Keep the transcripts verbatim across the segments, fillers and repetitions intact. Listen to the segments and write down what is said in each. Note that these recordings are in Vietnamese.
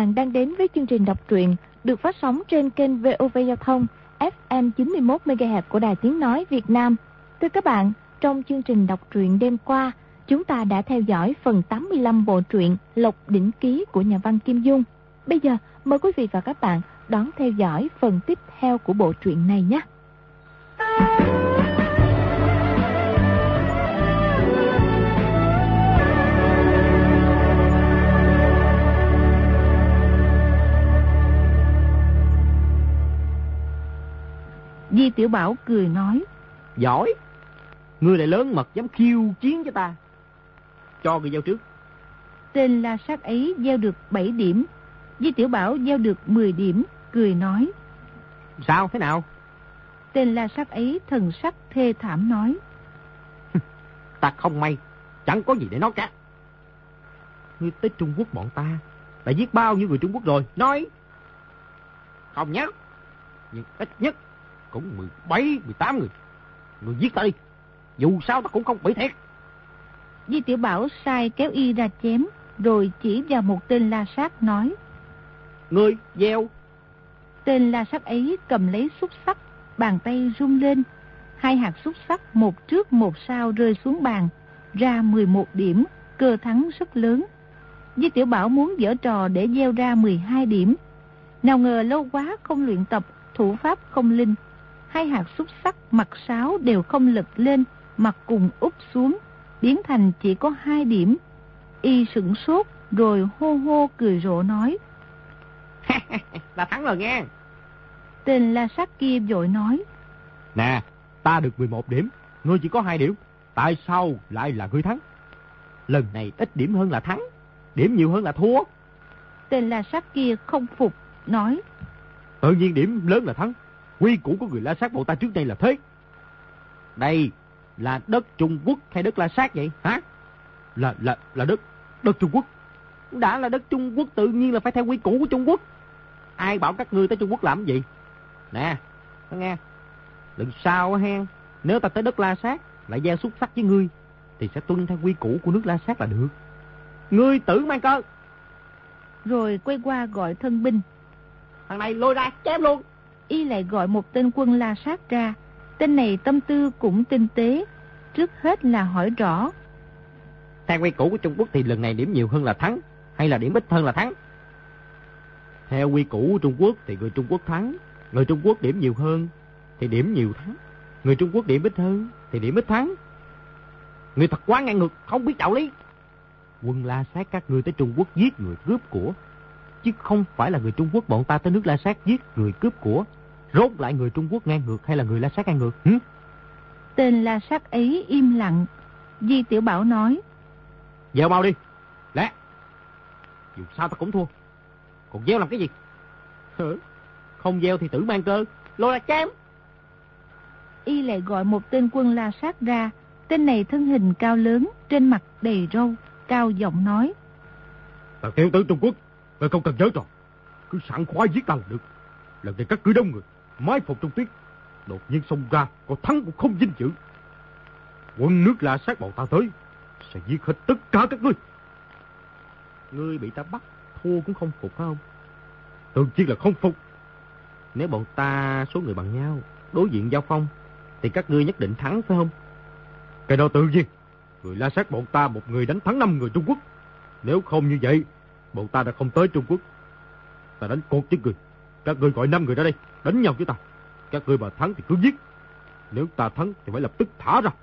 bạn đang đến với chương trình đọc truyện được phát sóng trên kênh vê o vê Giao thông ép em chín mươi mốt mê ga héc của Đài Tiếng Nói Việt Nam. Thưa các bạn, trong chương trình đọc truyện đêm qua, chúng ta đã theo dõi phần tám mươi lăm bộ truyện Lộc Đỉnh Ký của nhà văn Kim Dung. Bây giờ, mời quý vị và các bạn đón theo dõi phần tiếp theo của bộ truyện này nhé. Di Tiểu Bảo cười nói: Giỏi, ngươi lại lớn mật dám khiêu chiến với ta. Cho người gieo trước. Tên la sát ấy gieo được bảy điểm, Di Tiểu Bảo gieo được mười điểm, cười nói: Sao, thế nào? Tên la sát ấy thần sắc thê thảm nói: Ta không may, chẳng có gì để nói cả. Ngươi tới Trung Quốc bọn ta đã giết bao nhiêu người Trung Quốc rồi? Nói. Không nhớ, nhưng ít nhất cũng mười bảy, mười tám người. Người giết ta đi, dù sao ta cũng không bị thiệt. Di Tiểu Bảo sai kéo y ra chém, rồi chỉ vào một tên la sát nói: Ngươi gieo. Tên la sát ấy cầm lấy xúc xắc, bàn tay rung lên, hai hạt xúc xắc một trước một sau rơi xuống bàn, ra mười một điểm, cơ thắng rất lớn. Di Tiểu Bảo muốn giở trò để gieo ra mười hai điểm, nào ngờ lâu quá không luyện tập, thủ pháp không linh, hai hạt xúc xắc mặt sáo đều không lật lên, mặt cùng úp xuống, biến thành chỉ có hai điểm. Y sửng sốt, rồi hô hô cười rộ nói: Ta thắng rồi nghe. Tên la sát kia vội nói: Nè, ta được mười một điểm, ngươi chỉ có hai điểm, tại sao lại là ngươi thắng? Lần này ít điểm hơn là thắng, điểm nhiều hơn là thua. Tên la sát kia không phục, nói: Tự nhiên điểm lớn là thắng, quy củ của người La Sát bộ ta trước đây là thế. Đây là đất Trung Quốc hay đất La Sát vậy hả? Là là là đất đất Trung Quốc. Đã là đất Trung Quốc tự nhiên là phải theo quy củ của Trung Quốc. Ai bảo các ngươi tới Trung Quốc làm gì? Nè, có nghe, lần sau hen, nếu ta tới đất La Sát lại gieo xúc sắc với ngươi thì sẽ tuân theo quy củ của nước La Sát là được. Ngươi tử mang cơ. Rồi quay qua gọi thân binh: Thằng này lôi ra chém luôn. Y lại gọi một tên quân La Sát ra. Tên này tâm tư cũng tinh tế, trước hết là hỏi rõ: Theo quy củ của Trung Quốc thì lần này điểm nhiều hơn là thắng, hay là điểm ít hơn là thắng? Theo quy củ của Trung Quốc thì người Trung Quốc thắng, người Trung Quốc điểm nhiều hơn thì điểm nhiều thắng, người Trung Quốc điểm ít hơn thì điểm ít thắng. Người thật quá ngang ngược, không biết đạo lý. Quân La Sát các ngươi tới Trung Quốc giết người cướp của, chứ không phải là người Trung Quốc bọn ta tới nước La Sát giết người cướp của. Rốt lại người Trung Quốc ngang ngược hay là người La Sát ngang ngược? Hử? Tên La Sát ấy im lặng. Di Tiểu Bảo nói: Gieo mau đi. Lẹ. Dù sao ta cũng thua. Còn gieo làm cái gì? Hử? Không gieo thì tử mang cơ. Lôi là chém. Y lại gọi một tên quân La Sát ra. Tên này thân hình cao lớn, trên mặt đầy râu, cao giọng nói: Tào tiểu tử Trung Quốc, ngươi không cần nhớ trò, cứ sẵn khoái giết ta là được. Lần này các cứ đông người, mái phục trong tuyết, đột nhiên xông ra, còn thắng cũng không vinh dự. Quân nước La Sát bọn ta tới, sẽ giết hết tất cả các ngươi. Ngươi bị ta bắt, thua cũng không phục phải không? Tự nhiên là không phục. Nếu bọn ta số người bằng nhau, đối diện giao phong, thì các ngươi nhất định thắng phải không? Cái đó tự nhiên. Người La Sát bọn ta một người đánh thắng năm người Trung Quốc. Nếu không như vậy, bọn ta đã không tới Trung Quốc. Ta đánh cột với người. Các ngươi gọi năm người ra đây, đánh nhau với ta. Các ngươi mà thắng thì cứ giết. Nếu ta thắng thì phải lập tức thả ra.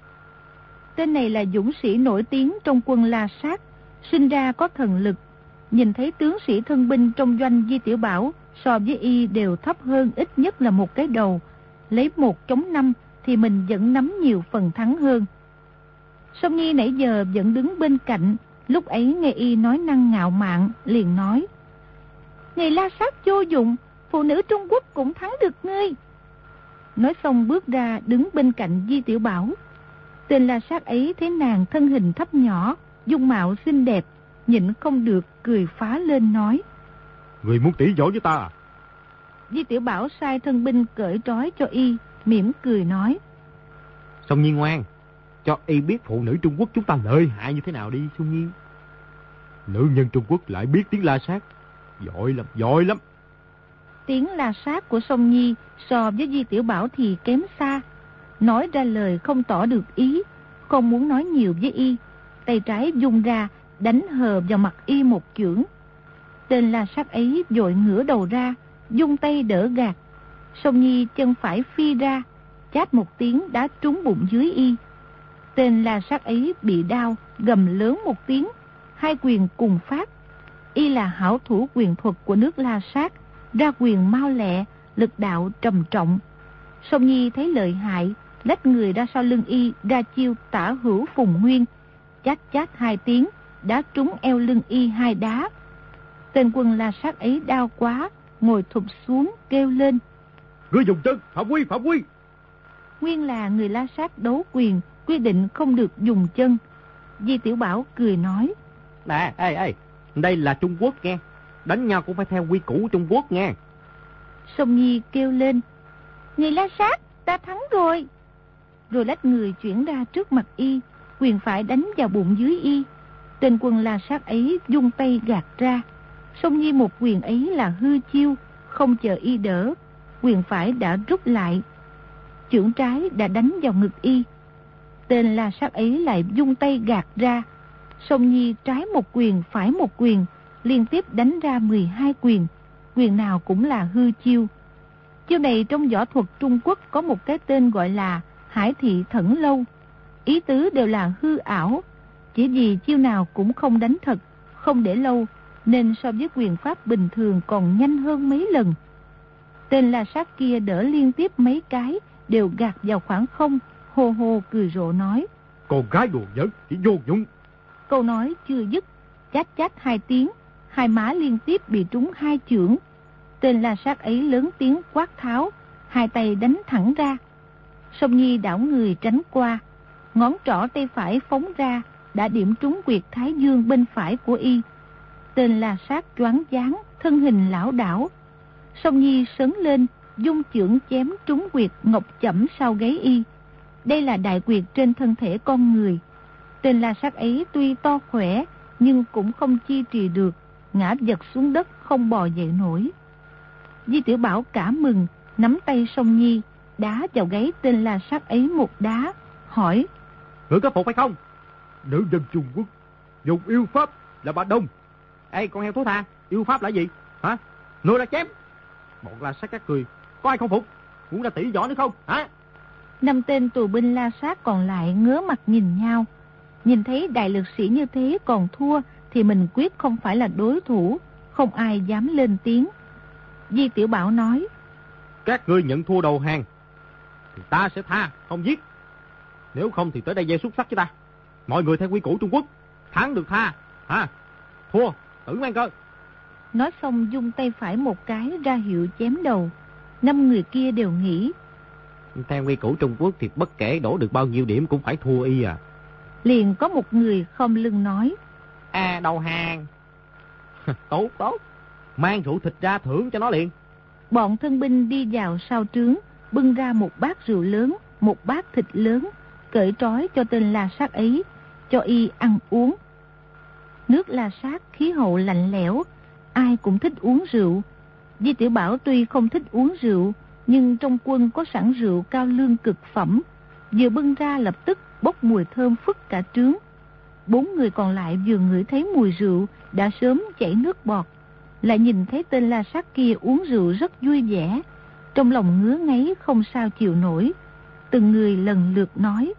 Tên này là dũng sĩ nổi tiếng trong quân La Sát, sinh ra có thần lực. Nhìn thấy tướng sĩ thân binh trong doanh Di Tiểu Bảo so với y đều thấp hơn ít nhất là một cái đầu. Lấy một chống năm thì mình vẫn nắm nhiều phần thắng hơn. Song Nhi nãy giờ vẫn đứng bên cạnh, lúc ấy nghe y nói năng ngạo mạn, liền nói: Người La Sát vô dụng, phụ nữ Trung Quốc cũng thắng được ngươi. Nói xong bước ra đứng bên cạnh Di Tiểu Bảo. Tên La Sát ấy thấy nàng thân hình thấp nhỏ, dung mạo xinh đẹp, nhịn không được cười phá lên nói: Người muốn tỉ võ với ta à? Di Tiểu Bảo sai thân binh cởi trói cho y, mỉm cười nói: Song Nhi ngoan, cho y biết phụ nữ Trung Quốc chúng ta lợi hại như thế nào đi Song Nhi. Nữ nhân Trung Quốc lại biết tiếng La Sát, Giỏi lắm, giỏi lắm. Tiếng la sát của Song Nhi so với Di Tiểu Bảo thì kém xa. Nói ra lời không tỏ được ý, không muốn nói nhiều với y. Tay trái vung ra, đánh hờ vào mặt y một chưởng. Tên la sát ấy vội ngửa đầu ra, vung tay đỡ gạt. Song Nhi chân phải phi ra, chát một tiếng đá trúng bụng dưới y. Tên la sát ấy bị đau, gầm lớn một tiếng, hai quyền cùng phát. Y là hảo thủ quyền thuật của nước La Sát, ra quyền mau lẹ, lực đạo trầm trọng. Song Nhi thấy lợi hại, lách người ra sau lưng y, ra chiêu tả hữu phùng nguyên, chát chát hai tiếng, đá trúng eo lưng y hai đá. Tên quân La Sát ấy đau quá, ngồi thụp xuống kêu lên: Ngươi dùng chân, phạm quy, phạm quy. Nguyên là người La Sát đấu quyền, quy định không được dùng chân. Di Tiểu Bảo cười nói: Nè, ê, ê, đây là Trung Quốc nghe, đánh nhau cũng phải theo quy củ Trung Quốc nghe. Song Nhi kêu lên: Người La Sát, ta thắng rồi. Rồi lách người chuyển ra trước mặt y, quyền phải đánh vào bụng dưới y. Tên quân La Sát ấy vung tay gạt ra. Song Nhi một quyền ấy là hư chiêu, không chờ y đỡ, quyền phải đã rút lại, chưởng trái đã đánh vào ngực y. Tên La Sát ấy lại vung tay gạt ra. Song Nhi trái một quyền phải một quyền, liên tiếp đánh ra mười hai quyền, quyền nào cũng là hư chiêu. Chiêu này trong võ thuật Trung Quốc có một cái tên gọi là Hải Thị Thẩn Lâu. Ý tứ đều là hư ảo, chỉ vì chiêu nào cũng không đánh thật, không để lâu, nên so với quyền pháp bình thường còn nhanh hơn mấy lần. Tên La Sát kia đỡ liên tiếp mấy cái, đều gạt vào khoảng không, hô hô cười rộ nói: Con gái đồ giỡn, chỉ vô dụng. Câu nói chưa dứt, chát chát hai tiếng, hai má liên tiếp bị trúng hai chưởng. Tên La Sát ấy lớn tiếng quát tháo, hai tay đánh thẳng ra. Song Nhi đảo người tránh qua, ngón trỏ tay phải phóng ra, đã điểm trúng quyệt thái dương bên phải của y. Tên La Sát choáng váng, thân hình lão đảo. Song Nhi sấn lên, dung chưởng chém trúng quyệt ngọc chẩm sau gáy y. Đây là đại quyệt trên thân thể con người. Tên La Sát ấy tuy to khỏe, nhưng cũng không chi trì được, ngã vật xuống đất không bò dậy nổi. Di Tiểu Bảo cả mừng, nắm tay Song Nhi, đá vào gáy tên La Sát ấy một đá, hỏi: Ngươi có phục hay không? Nữ dân Trung Quốc dùng yêu pháp là bà Đông. Ê, con heo thối tha, yêu pháp là gì? Hả? Ngươi là chém. Bọn La Sát các cười, có ai không phục? Muốn ra tỷ võ nữa không? Hả? Năm tên tù binh La Sát còn lại ngớ mặt nhìn nhau. Nhìn thấy đại lực sĩ như thế còn thua thì mình quyết không phải là đối thủ, không ai dám lên tiếng. Di Tiểu Bảo nói: Các ngươi nhận thua đầu hàng thì ta sẽ tha, không giết. Nếu không thì tới đây gieo xúc sắc với ta. Mọi người theo quy củ Trung Quốc, thắng được tha, hả? Thua tử mang cơ. Nói xong dung tay phải một cái ra hiệu chém đầu. Năm người kia đều nghĩ: Theo quy củ Trung Quốc thì bất kể đổ được bao nhiêu điểm cũng phải thua y à. Liền có một người khom lưng nói: À, đầu hàng. Tốt, tốt. Mang rượu thịt ra thưởng cho nó liền. Bọn thân binh đi vào sau trướng, bưng ra một bát rượu lớn, một bát thịt lớn, cởi trói cho tên La Sát ấy, cho y ăn uống. Nước La Sát khí hậu lạnh lẽo, ai cũng thích uống rượu. Di Tiểu Bảo tuy không thích uống rượu, nhưng trong quân có sẵn rượu cao lương cực phẩm, vừa bưng ra lập tức bốc mùi thơm phức cả trướng. Bốn người còn lại vừa ngửi thấy mùi rượu đã sớm chảy nước bọt, lại nhìn thấy tên La Sát kia uống rượu rất vui vẻ, trong lòng ngứa ngáy không sao chịu nổi. Từng người lần lượt nói: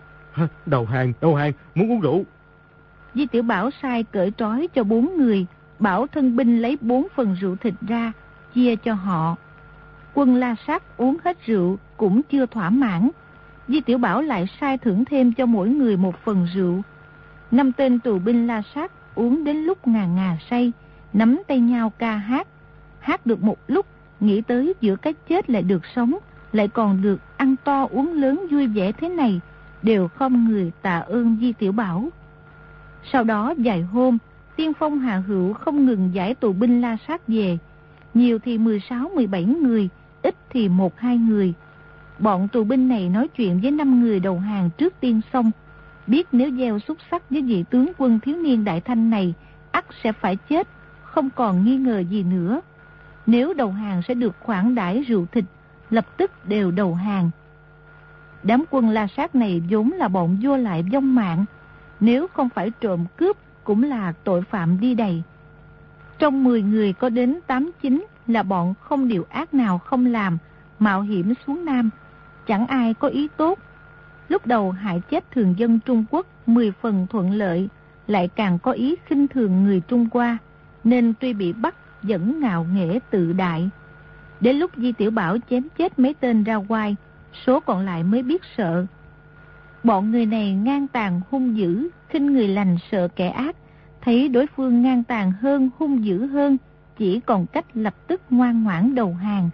Đầu hàng, đầu hàng, muốn uống rượu. Di Tiểu Bảo sai cởi trói cho bốn người, bảo thân binh lấy bốn phần rượu thịt ra, chia cho họ. Quân La Sát uống hết rượu cũng chưa thỏa mãn. Di Tiểu Bảo lại sai thưởng thêm cho mỗi người một phần rượu. Năm tên tù binh La Sát uống đến lúc ngà ngà say, nắm tay nhau ca hát. Hát được một lúc, nghĩ tới giữa cái chết lại được sống, lại còn được ăn to uống lớn vui vẻ thế này, đều không người tạ ơn Di Tiểu Bảo. Sau đó vài hôm, Tiên Phong Hạ Hữu không ngừng giải tù binh La Sát về. Nhiều thì mười sáu mười bảy người, ít thì một hai người. Bọn tù binh này nói chuyện với năm người đầu hàng trước tiên xong, biết nếu gieo xúc sắc với vị tướng quân thiếu niên Đại Thanh này, ắt sẽ phải chết, không còn nghi ngờ gì nữa. Nếu đầu hàng sẽ được khoản đãi rượu thịt, lập tức đều đầu hàng. Đám quân La Sát này vốn là bọn vô lại vong mạng, nếu không phải trộm cướp cũng là tội phạm đi đầy. Trong mười người có đến tám chín là bọn không điều ác nào không làm, mạo hiểm xuống Nam, chẳng ai có ý tốt. Lúc đầu hại chết thường dân Trung Quốc mười phần thuận lợi, lại càng có ý khinh thường người Trung Hoa, nên tuy bị bắt vẫn ngạo nghễ tự đại. Đến lúc Di Tiểu Bảo chém chết mấy tên ra oai, số còn lại mới biết sợ. Bọn người này ngang tàn hung dữ, khinh người lành sợ kẻ ác, thấy đối phương ngang tàn hơn, hung dữ hơn, chỉ còn cách lập tức ngoan ngoãn đầu hàng.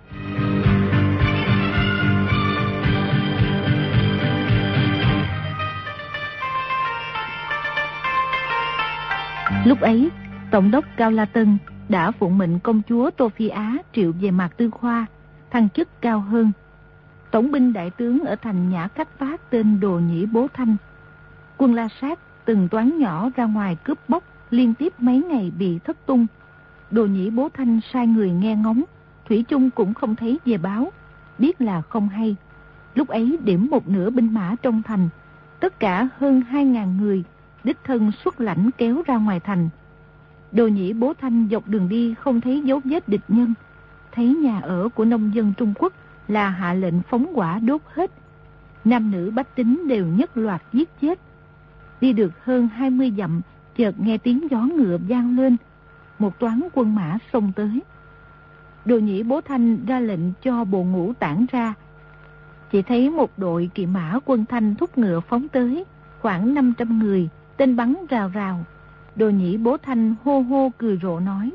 Lúc ấy, Tổng đốc Cao La Tân đã phụng mệnh công chúa Tô Phi Á triệu về Mạc Tư Khoa, thăng chức cao hơn. Tổng binh đại tướng ở thành Nhã Cách Phát tên Đồ Nhĩ Bố Thanh. Quân La Sát từng toán nhỏ ra ngoài cướp bóc, liên tiếp mấy ngày bị thất tung. Đồ Nhĩ Bố Thanh sai người nghe ngóng, thủy chung cũng không thấy về báo, biết là không hay. Lúc ấy điểm một nửa binh mã trong thành, tất cả hơn hai ngàn người, đích thân xuất lãnh kéo ra ngoài thành. Đồ Nhĩ Bố Thanh dọc đường đi không thấy dấu vết địch nhân, thấy nhà ở của nông dân Trung Quốc là hạ lệnh phóng hỏa đốt hết. Nam nữ bách tính đều nhất loạt giết chết. Đi được hơn hai mươi dặm, chợt nghe tiếng gió ngựa vang lên, một toán quân mã xông tới. Đồ Nhĩ Bố Thanh ra lệnh cho bộ ngũ tản ra. Chỉ thấy một đội kỵ mã quân Thanh thúc ngựa phóng tới, khoảng năm trăm người, tên bắn rào rào. Đồ Nhĩ Bố Thanh hô hô cười rộ nói: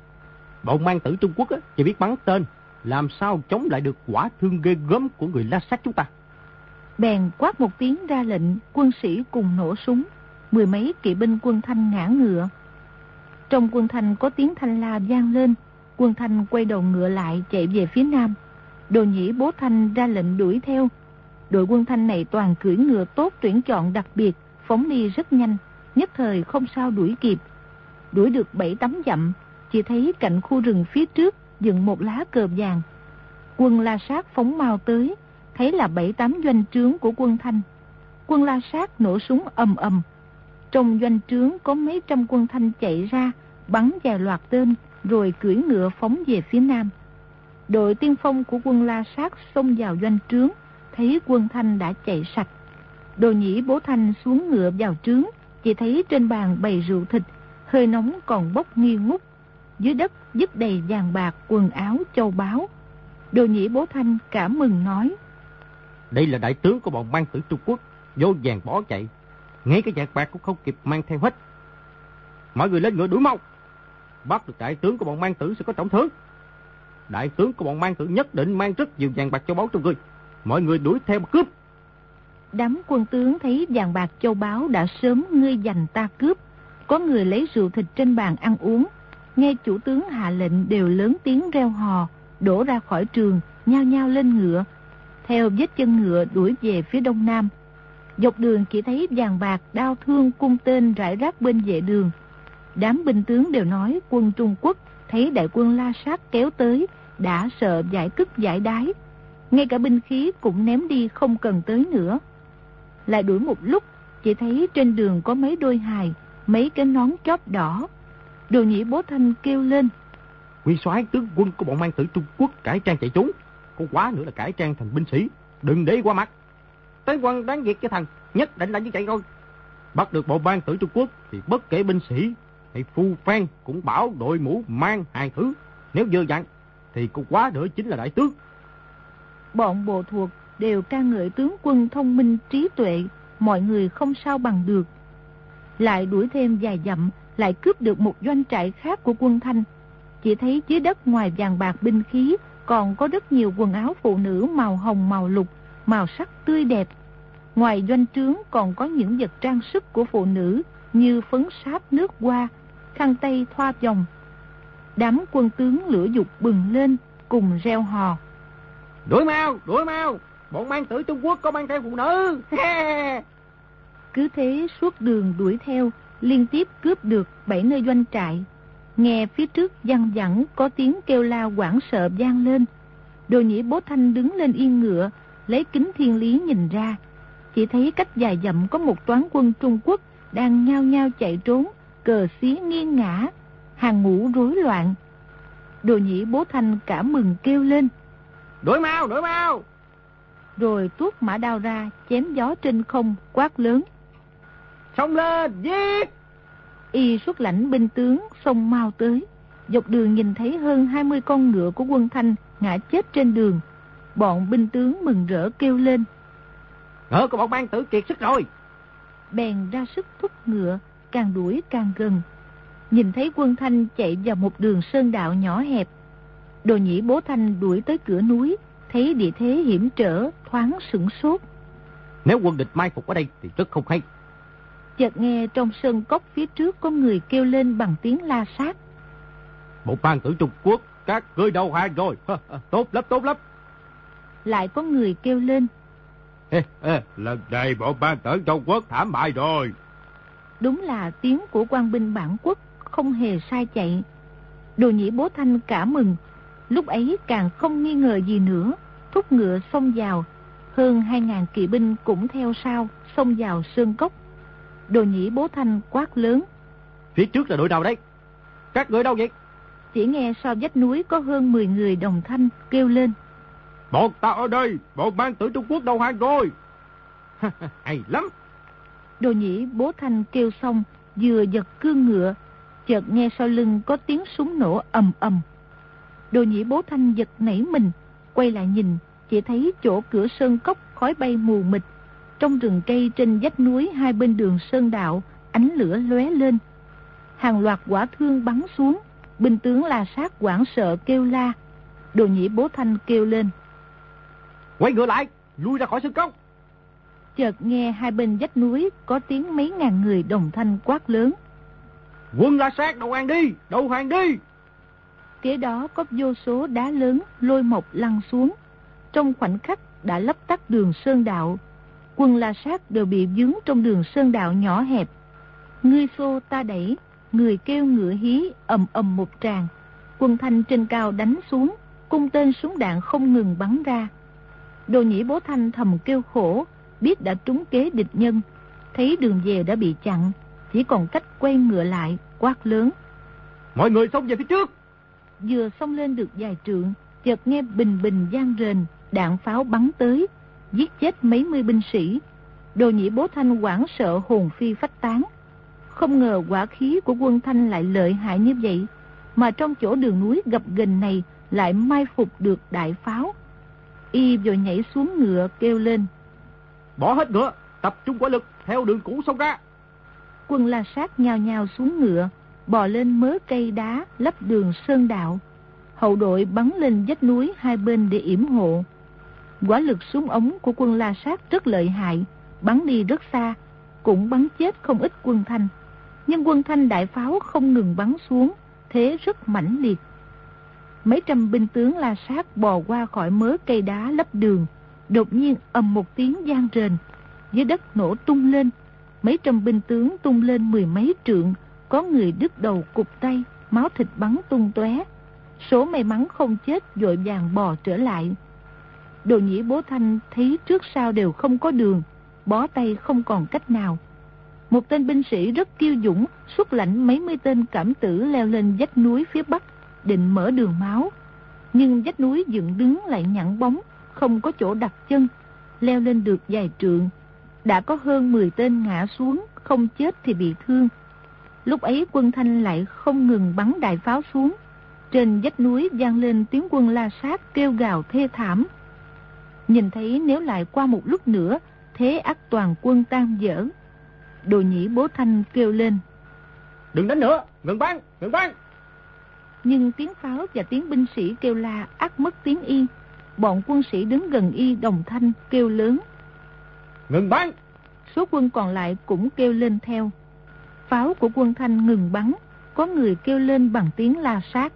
Bọn mang tử Trung Quốc á, chỉ biết bắn tên, làm sao chống lại được quả thương ghê gớm của người La Sát chúng ta. Bèn quát một tiếng ra lệnh, quân sĩ cùng nổ súng, mười mấy kỵ binh quân Thanh ngã ngựa. Trong quân Thanh có tiếng thanh la vang lên, quân Thanh quay đầu ngựa lại chạy về phía nam. Đồ Nhĩ Bố Thanh ra lệnh đuổi theo. Đội quân Thanh này toàn cưỡi ngựa tốt tuyển chọn đặc biệt, phóng đi rất nhanh, nhất thời không sao đuổi kịp. Đuổi được bảy tám dặm, chỉ thấy cạnh khu rừng phía trước dựng một lá cờ vàng. Quân La Sát phóng mau tới, thấy là bảy tám doanh trướng của quân Thanh. Quân La Sát nổ súng ầm ầm. Trong doanh trướng có mấy trăm quân Thanh chạy ra, bắn vài loạt tên, rồi cưỡi ngựa phóng về phía nam. Đội tiên phong của quân La Sát xông vào doanh trướng, thấy quân Thanh đã chạy sạch. Đồ Nhĩ Bố Thanh xuống ngựa vào trướng, chỉ thấy trên bàn bày rượu thịt, hơi nóng còn bốc nghi ngút. Dưới đất vứt đầy vàng bạc, quần áo, châu báu. Đồ Nhĩ Bố Thanh cảm mừng nói: Đây là đại tướng của bọn mang tử Trung Quốc, vô vàng bỏ chạy, ngay cái vàng bạc cũng không kịp mang theo hết. Mọi người lên ngựa đuổi mau, bắt được đại tướng của bọn mang tử sẽ có trọng thưởng. Đại tướng của bọn mang tử nhất định mang rất nhiều vàng bạc châu báu trong người, mọi người đuổi theo mà cướp. Đám quân tướng thấy vàng bạc châu báu đã sớm ngươi giành ta cướp, có người lấy rượu thịt trên bàn ăn uống, nghe chủ tướng hạ lệnh đều lớn tiếng reo hò, đổ ra khỏi trường, nhao nhao lên ngựa, theo vết chân ngựa đuổi về phía đông nam. Dọc đường chỉ thấy vàng bạc, đao thương, cung tên rải rác bên vệ đường. Đám binh tướng đều nói quân Trung Quốc thấy đại quân La Sát kéo tới, đã sợ giải cứt giải đái, ngay cả binh khí cũng ném đi không cần tới nữa. Lại đuổi một lúc, chỉ thấy trên đường có mấy đôi hài, mấy cái nón chóp đỏ. Đồ Nhĩ Bố Thanh kêu lên: Nguyên soái, tướng quân của bọn mang tử Trung Quốc cải trang chạy trốn, có quá nữa là cải trang thành binh sĩ, đừng để qua mặt. Tướng quân đáng việc cho thần, nhất định là như vậy thôi. Bắt được bọn mang tử Trung Quốc thì bất kể binh sĩ hay phu phan cũng bảo đội mũ mang hai thứ, nếu dơ dặn thì có quá nữa chính là đại tướng. Bọn bộ thuộc đều ca ngợi tướng quân thông minh trí tuệ, mọi người không sao bằng được. Lại đuổi thêm vài dặm, lại cướp được một doanh trại khác của quân Thanh. Chỉ thấy dưới đất ngoài vàng bạc binh khí còn có rất nhiều quần áo phụ nữ màu hồng màu lục, màu sắc tươi đẹp. Ngoài doanh trướng còn có những vật trang sức của phụ nữ như phấn sáp nước hoa, khăn tay thoa vòng. Đám quân tướng lửa dục bừng lên, cùng reo hò: Đuổi mau, đuổi mau, bọn mang tử Trung Quốc có mang theo phụ nữ. Cứ thế suốt đường đuổi theo, liên tiếp cướp được bảy nơi doanh trại. Nghe phía trước văng vẳng có tiếng kêu la hoảng sợ vang lên. Đồ Nhĩ Bố Thanh đứng lên yên ngựa, lấy kính thiên lý nhìn ra. Chỉ thấy cách vài dặm có một toán quân Trung Quốc đang nhao nhao chạy trốn, cờ xí nghiêng ngã, hàng ngũ rối loạn. Đồ Nhĩ Bố Thanh cả mừng kêu lên: Đuổi mau, đuổi mau! Rồi tuốt mã đao ra, chém gió trên không, quát lớn: Xông lên, giết! Y xuất lãnh binh tướng xông mau tới. Dọc đường nhìn thấy hơn hai mươi con ngựa của quân Thanh ngã chết trên đường. Bọn binh tướng mừng rỡ kêu lên: Ngựa của bọn Ban Tử kiệt sức rồi! Bèn ra sức thúc ngựa, càng đuổi càng gần. Nhìn thấy quân Thanh chạy vào một đường sơn đạo nhỏ hẹp. Đồ Nhĩ Bố Thanh đuổi tới cửa núi, thấy địa thế hiểm trở, thoáng sửng sốt. Nếu quân địch mai phục ở đây thì rất không hay. Chợt nghe trong sơn cốc phía trước có người kêu lên bằng tiếng la sát: Một Ban Tử Trung Quốc, các ngươi đầu hàng rồi. Tốt lắm, tốt lắm. Lại có người kêu lên: Ê, ê, lần này bộ Ban Tử Trung Quốc thảm bại rồi. Đúng là tiếng của quan binh bản quốc, không hề sai chạy. Đồ Nhĩ Bố Thanh cả mừng, lúc ấy càng không nghi ngờ gì nữa, thúc ngựa xông vào. Hơn hai ngàn kỵ binh cũng theo sau, xông vào sơn cốc. Đồ Nhĩ Bố Thanh quát lớn: Phía trước là đội nào đấy? Các ngươi đâu vậy? Chỉ nghe sau vách núi có hơn mười người đồng thanh kêu lên: Bọn ta ở đây, bọn Ban Tử Trung Quốc đầu hàng rồi. Hay lắm. Đồ Nhĩ Bố Thanh kêu xong, vừa giật cương ngựa, chợt nghe sau lưng có tiếng súng nổ ầm ầm. Đồ Nhĩ Bố Thanh giật nảy mình, quay lại nhìn, chỉ thấy chỗ cửa sơn cốc khói bay mù mịt. Trong rừng cây trên vách núi hai bên đường sơn đạo, ánh lửa lóe lên. Hàng loạt quả thương bắn xuống, binh tướng La Sát hoảng sợ kêu la. Đồ Nhĩ Bố Thanh kêu lên: Quay ngựa lại, lui ra khỏi sơn cốc. Chợt nghe hai bên vách núi có tiếng mấy ngàn người đồng thanh quát lớn: Quân La Sát đầu hàng đi, đầu hàng đi. Kế đó có vô số đá lớn lôi mộc lăn xuống, trong khoảnh khắc đã lấp tắt đường sơn đạo. Quân La Sát đều bị vướng trong đường sơn đạo nhỏ hẹp. Ngươi xô ta đẩy, người kêu ngựa hí, ầm ầm một tràng. Quân Thanh trên cao đánh xuống, cung tên súng đạn không ngừng bắn ra. Đồ Nhĩ Bố Thanh thầm kêu khổ, biết đã trúng kế địch nhân, thấy đường về đã bị chặn, chỉ còn cách quay ngựa lại, quát lớn: Mọi người xông về phía trước. Vừa xông lên được vài trượng, chợt nghe bình bình vang rền, đạn pháo bắn tới, giết chết mấy mươi binh sĩ. Đồ Nhĩ Bố Thanh hoảng sợ hồn phi phách tán. Không ngờ hỏa khí của quân Thanh lại lợi hại như vậy, mà trong chỗ đường núi gập ghềnh này lại mai phục được đại pháo. Y vội nhảy xuống ngựa kêu lên: Bỏ hết ngựa, tập trung quả lực theo đường cũ xông ra. Quân La Sát nhao nhao xuống ngựa, bò lên mớ cây đá lấp đường sơn đạo. Hậu đội bắn lên vách núi hai bên để yểm hộ. Quả lực súng ống của quân La Sát rất lợi hại, bắn đi rất xa, cũng bắn chết không ít quân Thanh. Nhưng quân Thanh đại pháo không ngừng bắn xuống, thế rất mãnh liệt. Mấy trăm binh tướng La Sát bò qua khỏi mớ cây đá lấp đường, đột nhiên ầm một tiếng vang rền, dưới đất nổ tung lên. Mấy trăm binh tướng tung lên mười mấy trượng, có người đứt đầu cụt tay, máu thịt bắn tung tóe. Số may mắn không chết vội vàng bò trở lại. Đồ Nhĩ Bố Thanh thấy trước sau đều không có đường, bó tay không còn cách nào. Một tên binh sĩ rất kiêu dũng xuất lãnh mấy mươi tên cảm tử leo lên vách núi phía bắc, định mở đường máu. Nhưng vách núi dựng đứng lại nhẵn bóng, không có chỗ đặt chân. Leo lên được vài trượng, đã có hơn mười tên ngã xuống, không chết thì bị thương. Lúc ấy quân Thanh lại không ngừng bắn đại pháo xuống. Trên vách núi vang lên tiếng quân La Sát kêu gào thê thảm. Nhìn thấy nếu lại qua một lúc nữa, thế ắt toàn quân tan vỡ. Đồ Nhĩ Bố Thanh kêu lên: Đừng đánh nữa, ngừng bắn, ngừng bắn. Nhưng tiếng pháo và tiếng binh sĩ kêu la ắt mất tiếng y. Bọn quân sĩ đứng gần y đồng thanh kêu lớn: Ngừng bắn. Số quân còn lại cũng kêu lên theo. Pháo của quân Thanh ngừng bắn, có người kêu lên bằng tiếng La Sát: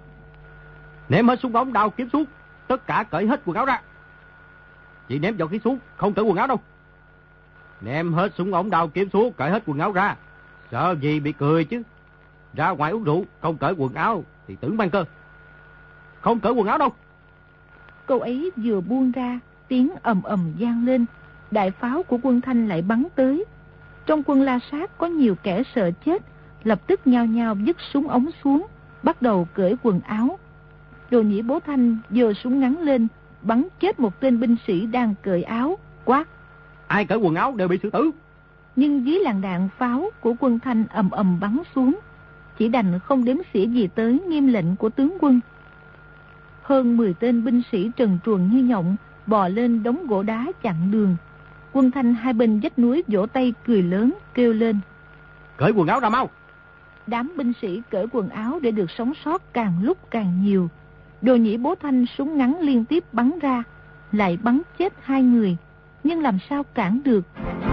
Ném hết súng ống đao kiếm xuống, tất cả cởi hết quần áo ra. Chỉ ném vào khí xuống, không cởi quần áo đâu. Ném hết súng ống đao kiếm xuống, cởi hết quần áo ra. Sợ gì bị cười chứ. Ra ngoài uống rượu, không cởi quần áo thì tưởng mang cơ. Không cởi quần áo đâu. Câu ấy vừa buông ra, tiếng ầm ầm vang lên, đại pháo của quân Thanh lại bắn tới. Trong quân La Sát có nhiều kẻ sợ chết, lập tức nhao nhao vứt súng ống xuống, bắt đầu cởi quần áo. Đồ Nhĩ Bố Thanh giơ súng ngắn lên, bắn chết một tên binh sĩ đang cởi áo, quát: Ai cởi quần áo đều bị xử tử. Nhưng dưới làn đạn pháo của quân Thanh ầm ầm bắn xuống, chỉ đành không đếm xỉa gì tới nghiêm lệnh của tướng quân. Hơn mười tên binh sĩ trần truồng như nhộng bò lên đống gỗ đá chặn đường. Quân Thanh hai bên vách núi vỗ tay cười lớn, kêu lên: Cởi quần áo ra mau. Đám binh sĩ cởi quần áo để được sống sót càng lúc càng nhiều. Đồ Nhĩ Bố Thanh súng ngắn liên tiếp bắn ra, lại bắn chết hai người, nhưng làm sao cản được.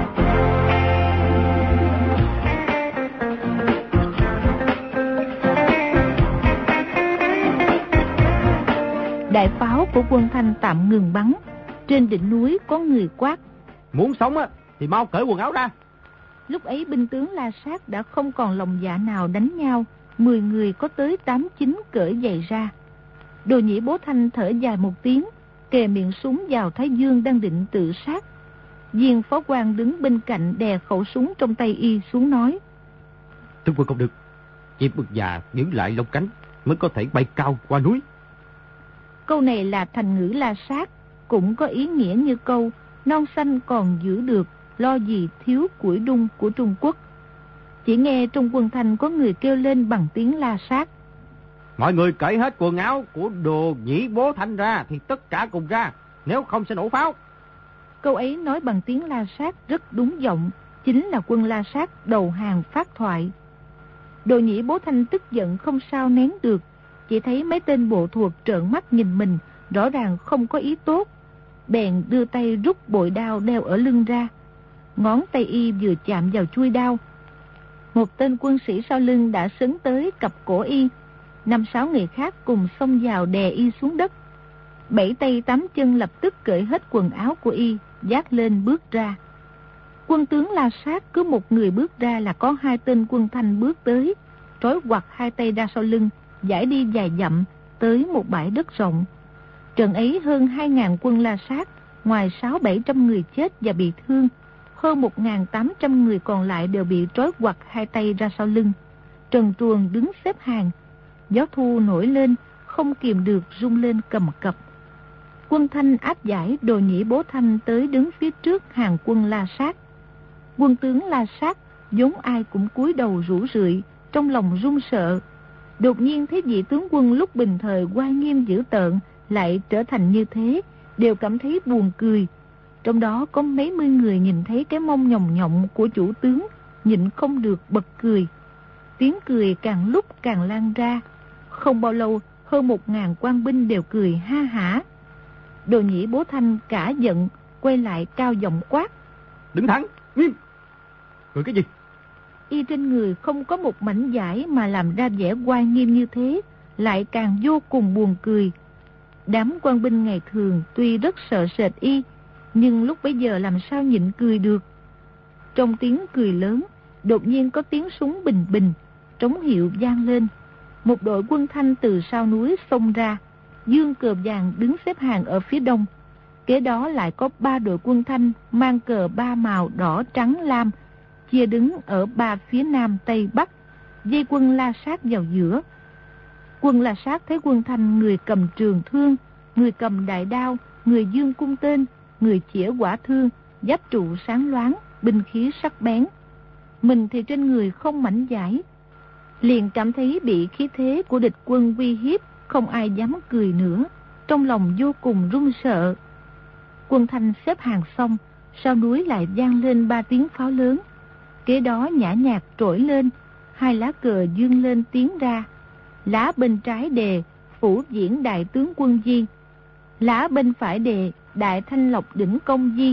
Đại pháo của quân Thanh tạm ngừng bắn. Trên đỉnh núi có người quát: Muốn sống á thì mau cởi quần áo ra. Lúc ấy binh tướng La Sát đã không còn lòng dạ nào đánh nhau. Mười người có tới tám chín cởi giày ra. Đồ Nhĩ Bố Thanh thở dài một tiếng, kề miệng súng vào Thái Dương đang định tự sát. Viên phó quan đứng bên cạnh đè khẩu súng trong tay y xuống nói: Tướng quân không được, chim bực già giữ lại lông cánh mới có thể bay cao qua núi. Câu này là thành ngữ La Sát, cũng có ý nghĩa như câu non xanh còn giữ được, lo gì thiếu củi đun của Trung Quốc. Chỉ nghe trong quân Thanh có người kêu lên bằng tiếng La Sát: Mọi người cởi hết quần áo của Đồ Nhĩ Bố Thanh ra thì tất cả cùng ra, nếu không sẽ nổ pháo. Câu ấy nói bằng tiếng La Sát rất đúng giọng, chính là quân La Sát đầu hàng phát thoại. Đồ Nhĩ Bố Thanh tức giận không sao nén được, chỉ thấy mấy tên bộ thuộc trợn mắt nhìn mình, rõ ràng không có ý tốt. Bèn đưa tay rút bội đao đeo ở lưng ra. Ngón tay y vừa chạm vào chuôi đao, một tên quân sĩ sau lưng đã sấn tới cặp cổ y. Năm sáu người khác cùng xông vào đè y xuống đất. Bảy tay tám chân lập tức cởi hết quần áo của y, vác lên bước ra. Quân tướng La Sát cứ một người bước ra là có hai tên quân Thanh bước tới, trói quặt hai tay ra sau lưng, giải đi vài dặm tới một bãi đất rộng. Trận ấy hơn hai ngàn quân La Sát, ngoài sáu bảy trăm người chết và bị thương, hơn một ngàn tám trăm người còn lại đều bị trói quặt hai tay ra sau lưng. Trần truồng đứng xếp hàng. Gió thu nổi lên, không kìm được rung lên cầm cập. Quân Thanh áp giải Đồ Nhĩ Bố Thanh tới đứng phía trước hàng quân La Sát. Quân tướng La Sát vốn ai cũng cúi đầu rũ rượi, trong lòng run sợ. Đột nhiên thấy vị tướng quân lúc bình thời oai nghiêm dữ tợn lại trở thành như thế, đều cảm thấy buồn cười. Trong đó có mấy mươi người nhìn thấy cái mông nhồng nhộng của chủ tướng, nhịn không được bật cười. Tiếng cười càng lúc càng lan ra. Không bao lâu, hơn một ngàn quan binh đều cười ha hả. Đồ Nhĩ Bố Thanh cả giận, quay lại cao giọng quát: Đứng thẳng, nghiêm. Cười cái gì? Y trên người không có một mảnh vải mà làm ra vẻ oai nghiêm như thế, lại càng vô cùng buồn cười. Đám quan binh ngày thường tuy rất sợ sệt y, nhưng lúc bấy giờ làm sao nhịn cười được. Trong tiếng cười lớn, đột nhiên có tiếng súng bình bình, trống hiệu vang lên. Một đội quân Thanh từ sau núi xông ra, dương cờ vàng đứng xếp hàng ở phía đông. Kế đó lại có ba đội quân Thanh mang cờ ba màu đỏ trắng lam, chia đứng ở ba phía nam tây bắc, dây quân La Sát vào giữa. Quân La Sát thấy quân Thanh người cầm trường thương, người cầm đại đao, người dương cung tên, người chĩa quả thương, giáp trụ sáng loáng, binh khí sắc bén. Mình thì trên người không mảnh vải, liền cảm thấy bị khí thế của địch quân uy hiếp, không ai dám cười nữa, trong lòng vô cùng run sợ. Quân Thanh xếp hàng xong, sau núi lại vang lên ba tiếng pháo lớn. Kế đó nhã nhạc trỗi lên, hai lá cờ dương lên tiến ra. Lá bên trái đề Phủ Diễn Đại Tướng Quân Di, lá bên phải đề Đại Thanh Lộc Đỉnh Công Di.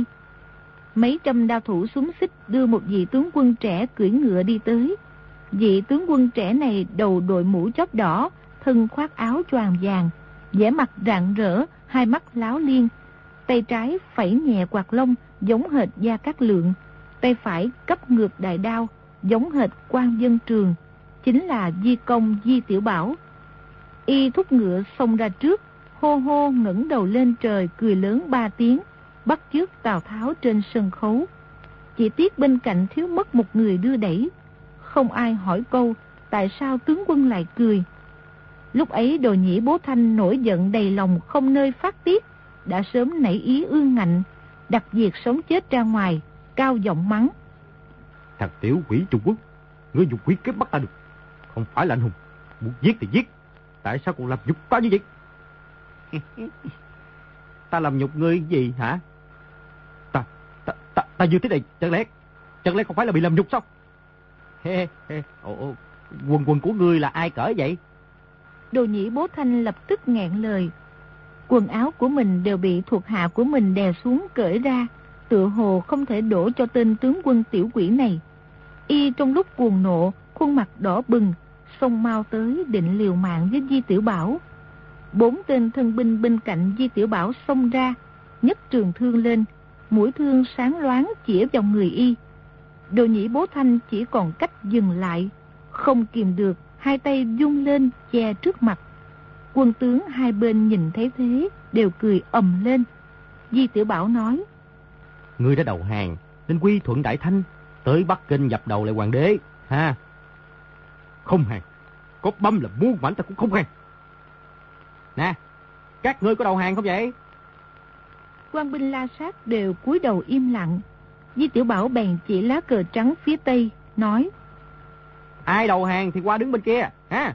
Mấy trăm đao thủ súng xích đưa một vị tướng quân trẻ cưỡi ngựa đi tới. Vị tướng quân trẻ này đầu đội mũ chóp đỏ, thân khoác áo choàng vàng, vẻ mặt rạng rỡ, hai mắt láo liên. Tay trái phẩy nhẹ quạt lông giống hệt Gia Cát Lượng, tay phải cấp ngược đại đao giống hệt Quan Dân Trường, chính là Di Công Di Tiểu Bảo. Y thúc ngựa xông ra trước, hô hô ngẩng đầu lên trời cười lớn ba tiếng, bắt chước Tào Tháo trên sân khấu. Chỉ tiếc bên cạnh thiếu mất một người đưa đẩy. Không ai hỏi câu tại sao tướng quân lại cười. Lúc ấy Đồ Nhĩ Bố Thanh nổi giận đầy lòng không nơi phát tiết, đã sớm nảy ý ương ngạnh, đặt việc sống chết ra ngoài, cao giọng mắng: Thằng tiểu quỷ Trung Quốc, ngươi dùng quỷ kiếp bắt ta được, không phải là anh hùng, muốn giết thì giết, tại sao còn làm nhục ta như vậy? Ta làm nhục ngươi gì hả? Ta, ta, ta, ta vừa tới đây, chẳng lẽ, chẳng lẽ không phải là bị làm nhục sao? Hê, hê, ồ, quần quần của ngươi là ai cởi vậy? Đồ Nhĩ Bố Thanh lập tức nghẹn lời. Quần áo của mình đều bị thuộc hạ của mình đè xuống cởi ra, tựa hồ không thể đổ cho tên tướng quân tiểu quỷ này. Y trong lúc cuồng nộ, khuôn mặt đỏ bừng, xông mau tới định liều mạng với Di Tiểu Bảo. Bốn tên thân binh bên cạnh Di Tiểu Bảo xông ra, nhấc trường thương lên, mũi thương sáng loáng chĩa vào người Y. Đồ Nhĩ Bố Thanh chỉ còn cách dừng lại, không kìm được, hai tay vung lên che trước mặt. Quân tướng hai bên nhìn thấy thế đều cười ầm lên. Di Tiểu Bảo nói: Ngươi đã đầu hàng nên quy thuận Đại Thanh, tới Bắc Kinh dập đầu lại hoàng đế ha? Không hàng, có băm là muôn mảnh ta cũng không hàng. Nè, các ngươi có đầu hàng không vậy? Quan binh La Sát đều cúi đầu im lặng. Di Tiểu Bảo bèn chỉ lá cờ trắng phía tây, nói: Ai đầu hàng thì qua đứng bên kia ha.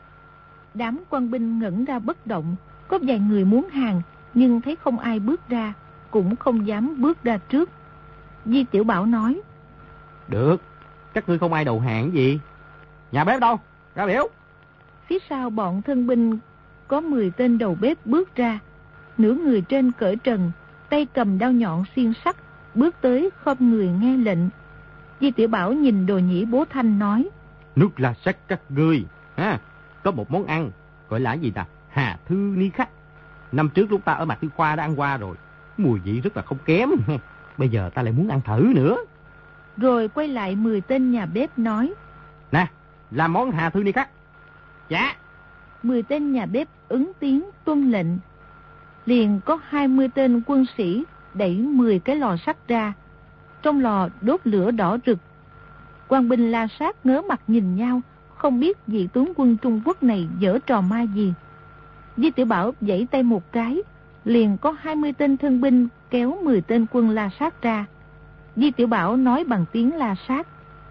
Đám quan binh ngẩn ra bất động, có vài người muốn hàng nhưng thấy không ai bước ra, cũng không dám bước ra trước. Di Tiểu Bảo nói: Được, các ngươi không ai đầu hàng gì. Nhà bếp đâu? Ra biểu. Phía sau bọn thân binh có mười tên đầu bếp bước ra, nửa người trên cởi trần, tay cầm đao nhọn xiên sắt, bước tới khom người nghe lệnh. Di Tiểu Bảo nhìn Đồ Nhĩ Bố Thanh nói: Nước La Sát các ngươi ha, có một món ăn gọi là gì ta? Hà Thư Ni Khách. Năm trước lúc ta ở Mạc Tư Khoa đã ăn qua rồi, mùi vị rất là không kém. Bây giờ ta lại muốn ăn thử nữa. Rồi quay lại mười tên nhà bếp nói: Nè, làm món Hà Thư Ni Khách. Dạ. Mười tên nhà bếp ứng tiếng tuân lệnh. Liền có hai mươi tên quân sĩ đẩy mười cái lò sắt ra, trong lò đốt lửa đỏ rực. Quan binh La Sát ngớ mặt nhìn nhau, không biết vị tướng quân Trung Quốc này giở trò ma gì. Di Tiểu Bảo giãy tay một cái, liền có hai mươi tên thân binh kéo mười tên quân La Sát ra. Di Tiểu Bảo nói bằng tiếng La Sát: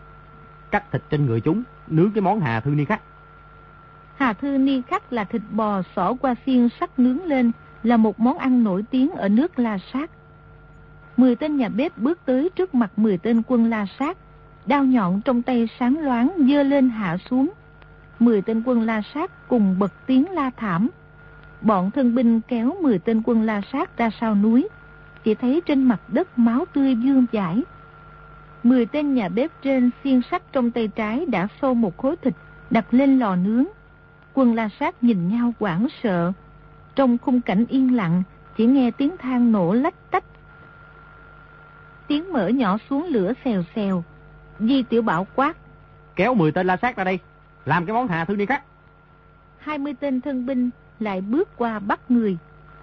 Cắt thịt trên người chúng, nướng cái món Hà Thư Ni Khách. Hà Thư Ni Khách là thịt bò xỏ qua xiên sắt nướng lên, là một món ăn nổi tiếng ở nước La Sát. Mười tên nhà bếp bước tới trước mặt mười tên quân La Sát, đao nhọn trong tay sáng loáng giơ lên hạ xuống. Mười tên quân La Sát cùng bật tiếng la thảm. Bọn thân binh kéo mười tên quân La Sát ra sau núi, chỉ thấy trên mặt đất máu tươi vương vãi. Mười tên nhà bếp trên xiên sắt trong tay trái đã xô một khối thịt đặt lên lò nướng. Quân La Sát nhìn nhau hoảng sợ. Trong khung cảnh yên lặng, chỉ nghe tiếng than nổ lách tách, tiếng mỡ nhỏ xuống lửa xèo xèo. Di Tiểu Bảo quát: Kéo mười tên La Sát ra đây, làm cái món Hà Thư Ni Khách. Hai mươi tên thân binh lại bước qua bắt người.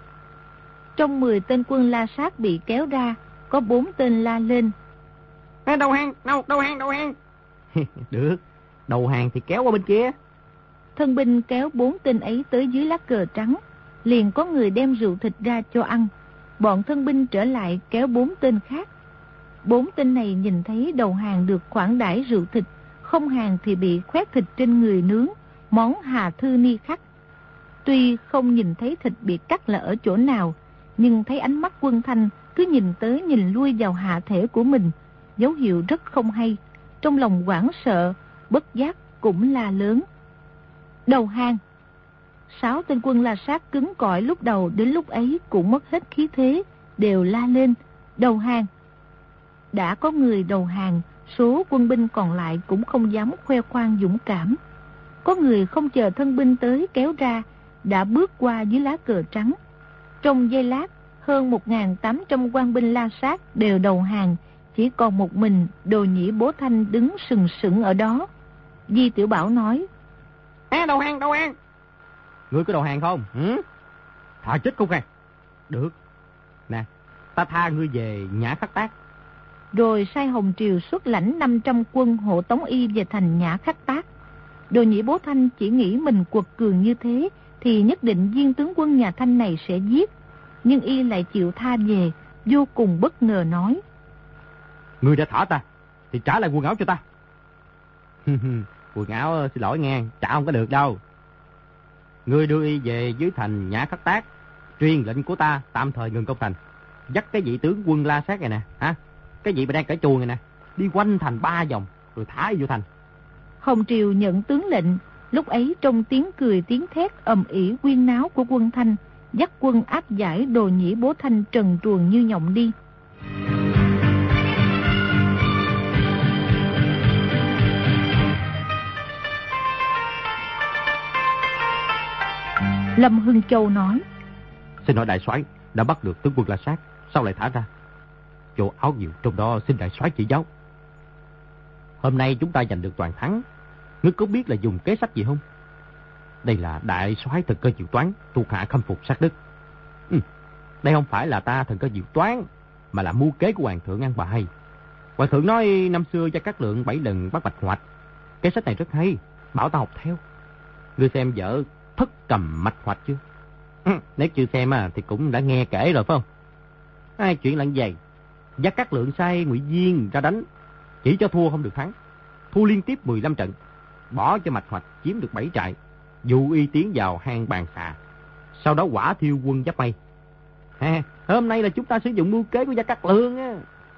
Trong mười tên quân La Sát bị kéo ra, có bốn tên la lên: Đầu hàng, đầu, đầu hàng, đầu hàng. Được, đầu hàng thì kéo qua bên kia. Thân binh kéo bốn tên ấy tới dưới lá cờ trắng, liền có người đem rượu thịt ra cho ăn. Bọn thân binh trở lại kéo bốn tên khác. Bốn tên này nhìn thấy đầu hàng được khoản đãi rượu thịt, không hàng thì bị khoét thịt trên người nướng, món Hà Thư Ni Khách. Tuy không nhìn thấy thịt bị cắt là ở chỗ nào, nhưng thấy ánh mắt Quân Thanh cứ nhìn tới nhìn lui vào hạ thể của mình, dấu hiệu rất không hay. Trong lòng hoảng sợ, bất giác cũng la lớn: Đầu hàng! Sáu tên quân La Sát cứng cỏi lúc đầu đến lúc ấy cũng mất hết khí thế, đều la lên: Đầu hàng! Đã có người đầu hàng, số quân binh còn lại cũng không dám khoe khoang dũng cảm. Có người không chờ thân binh tới kéo ra, đã bước qua dưới lá cờ trắng. Trong giây lát, hơn một nghìn tám trăm quan binh La Sát đều đầu hàng, chỉ còn một mình Đồ Nhĩ Bố Thanh đứng sừng sững ở đó. Di Tiểu Bảo nói. À, đầu hàng, đầu hàng. Ngươi có đầu hàng không? Ừ? Thà chết không hàng. Được. Nè, ta tha ngươi về Nhã Khắc Tác. Rồi sai Hồng Triều xuất lãnh năm trăm quân hộ tống y về thành Nhã Khắc Tác. Đồ Nhĩ Bố Thanh chỉ nghĩ mình quật cường như thế thì nhất định viên tướng quân nhà Thanh này sẽ giết. Nhưng y lại chịu tha về, vô cùng bất ngờ nói. Ngươi đã thả ta, thì trả lại quần áo cho ta. Quần áo xin lỗi nghe, trả không có được đâu. Ngươi đưa y về dưới thành Nhã Khắc Tác, truyền lệnh của ta tạm thời ngừng công thành. Dắt cái vị tướng quân La Sát này nè, hả? Cái vị mà đang cởi chuồng này nè, đi quanh thành ba vòng rồi thả y vô thành. Hồng Triều nhận tướng lệnh, lúc ấy trong tiếng cười tiếng thét ầm ĩ quyên náo của quân Thanh, dắt quân áp giải Đồ Nhĩ Bố Thanh trần truồng như nhộng đi. Lâm Hưng Châu nói. Xin hỏi đại soái đã bắt được tướng quân La Sát, sao lại thả ra? Chỗ áo nhiều trong đó xin đại soái chỉ giáo. Hôm nay chúng ta giành được toàn thắng, ngươi có biết là dùng kế sách gì không? Đây là đại soái thần cơ diệu toán, thuộc hạ khâm phục sát đức. Ừ, đây không phải là ta thần cơ diệu toán, mà là mưu kế của hoàng thượng ăn bài. Hoàng thượng nói năm xưa Gia Cát Lượng bảy lần bắt Bạch Hoạch. Kế sách này rất hay, bảo ta học theo. Ngươi xem vở Thất Cầm Mạch Hoạch chưa? Ừ, nếu chưa xem à, thì cũng đã nghe kể rồi phải không? Hai chuyện lặng vậy. Gia Cát Lượng sai Ngụy Diên ra đánh, chỉ cho thua không được thắng. Thua liên tiếp mười lăm trận, bỏ cho Mạch Hoạch chiếm được bảy trại, dụ y tiến vào hang Bàn Xà. Sau đó quả thiêu quân Giáp Mây. Ha, hôm nay là chúng ta sử dụng mưu kế của Gia Cát Lượng á.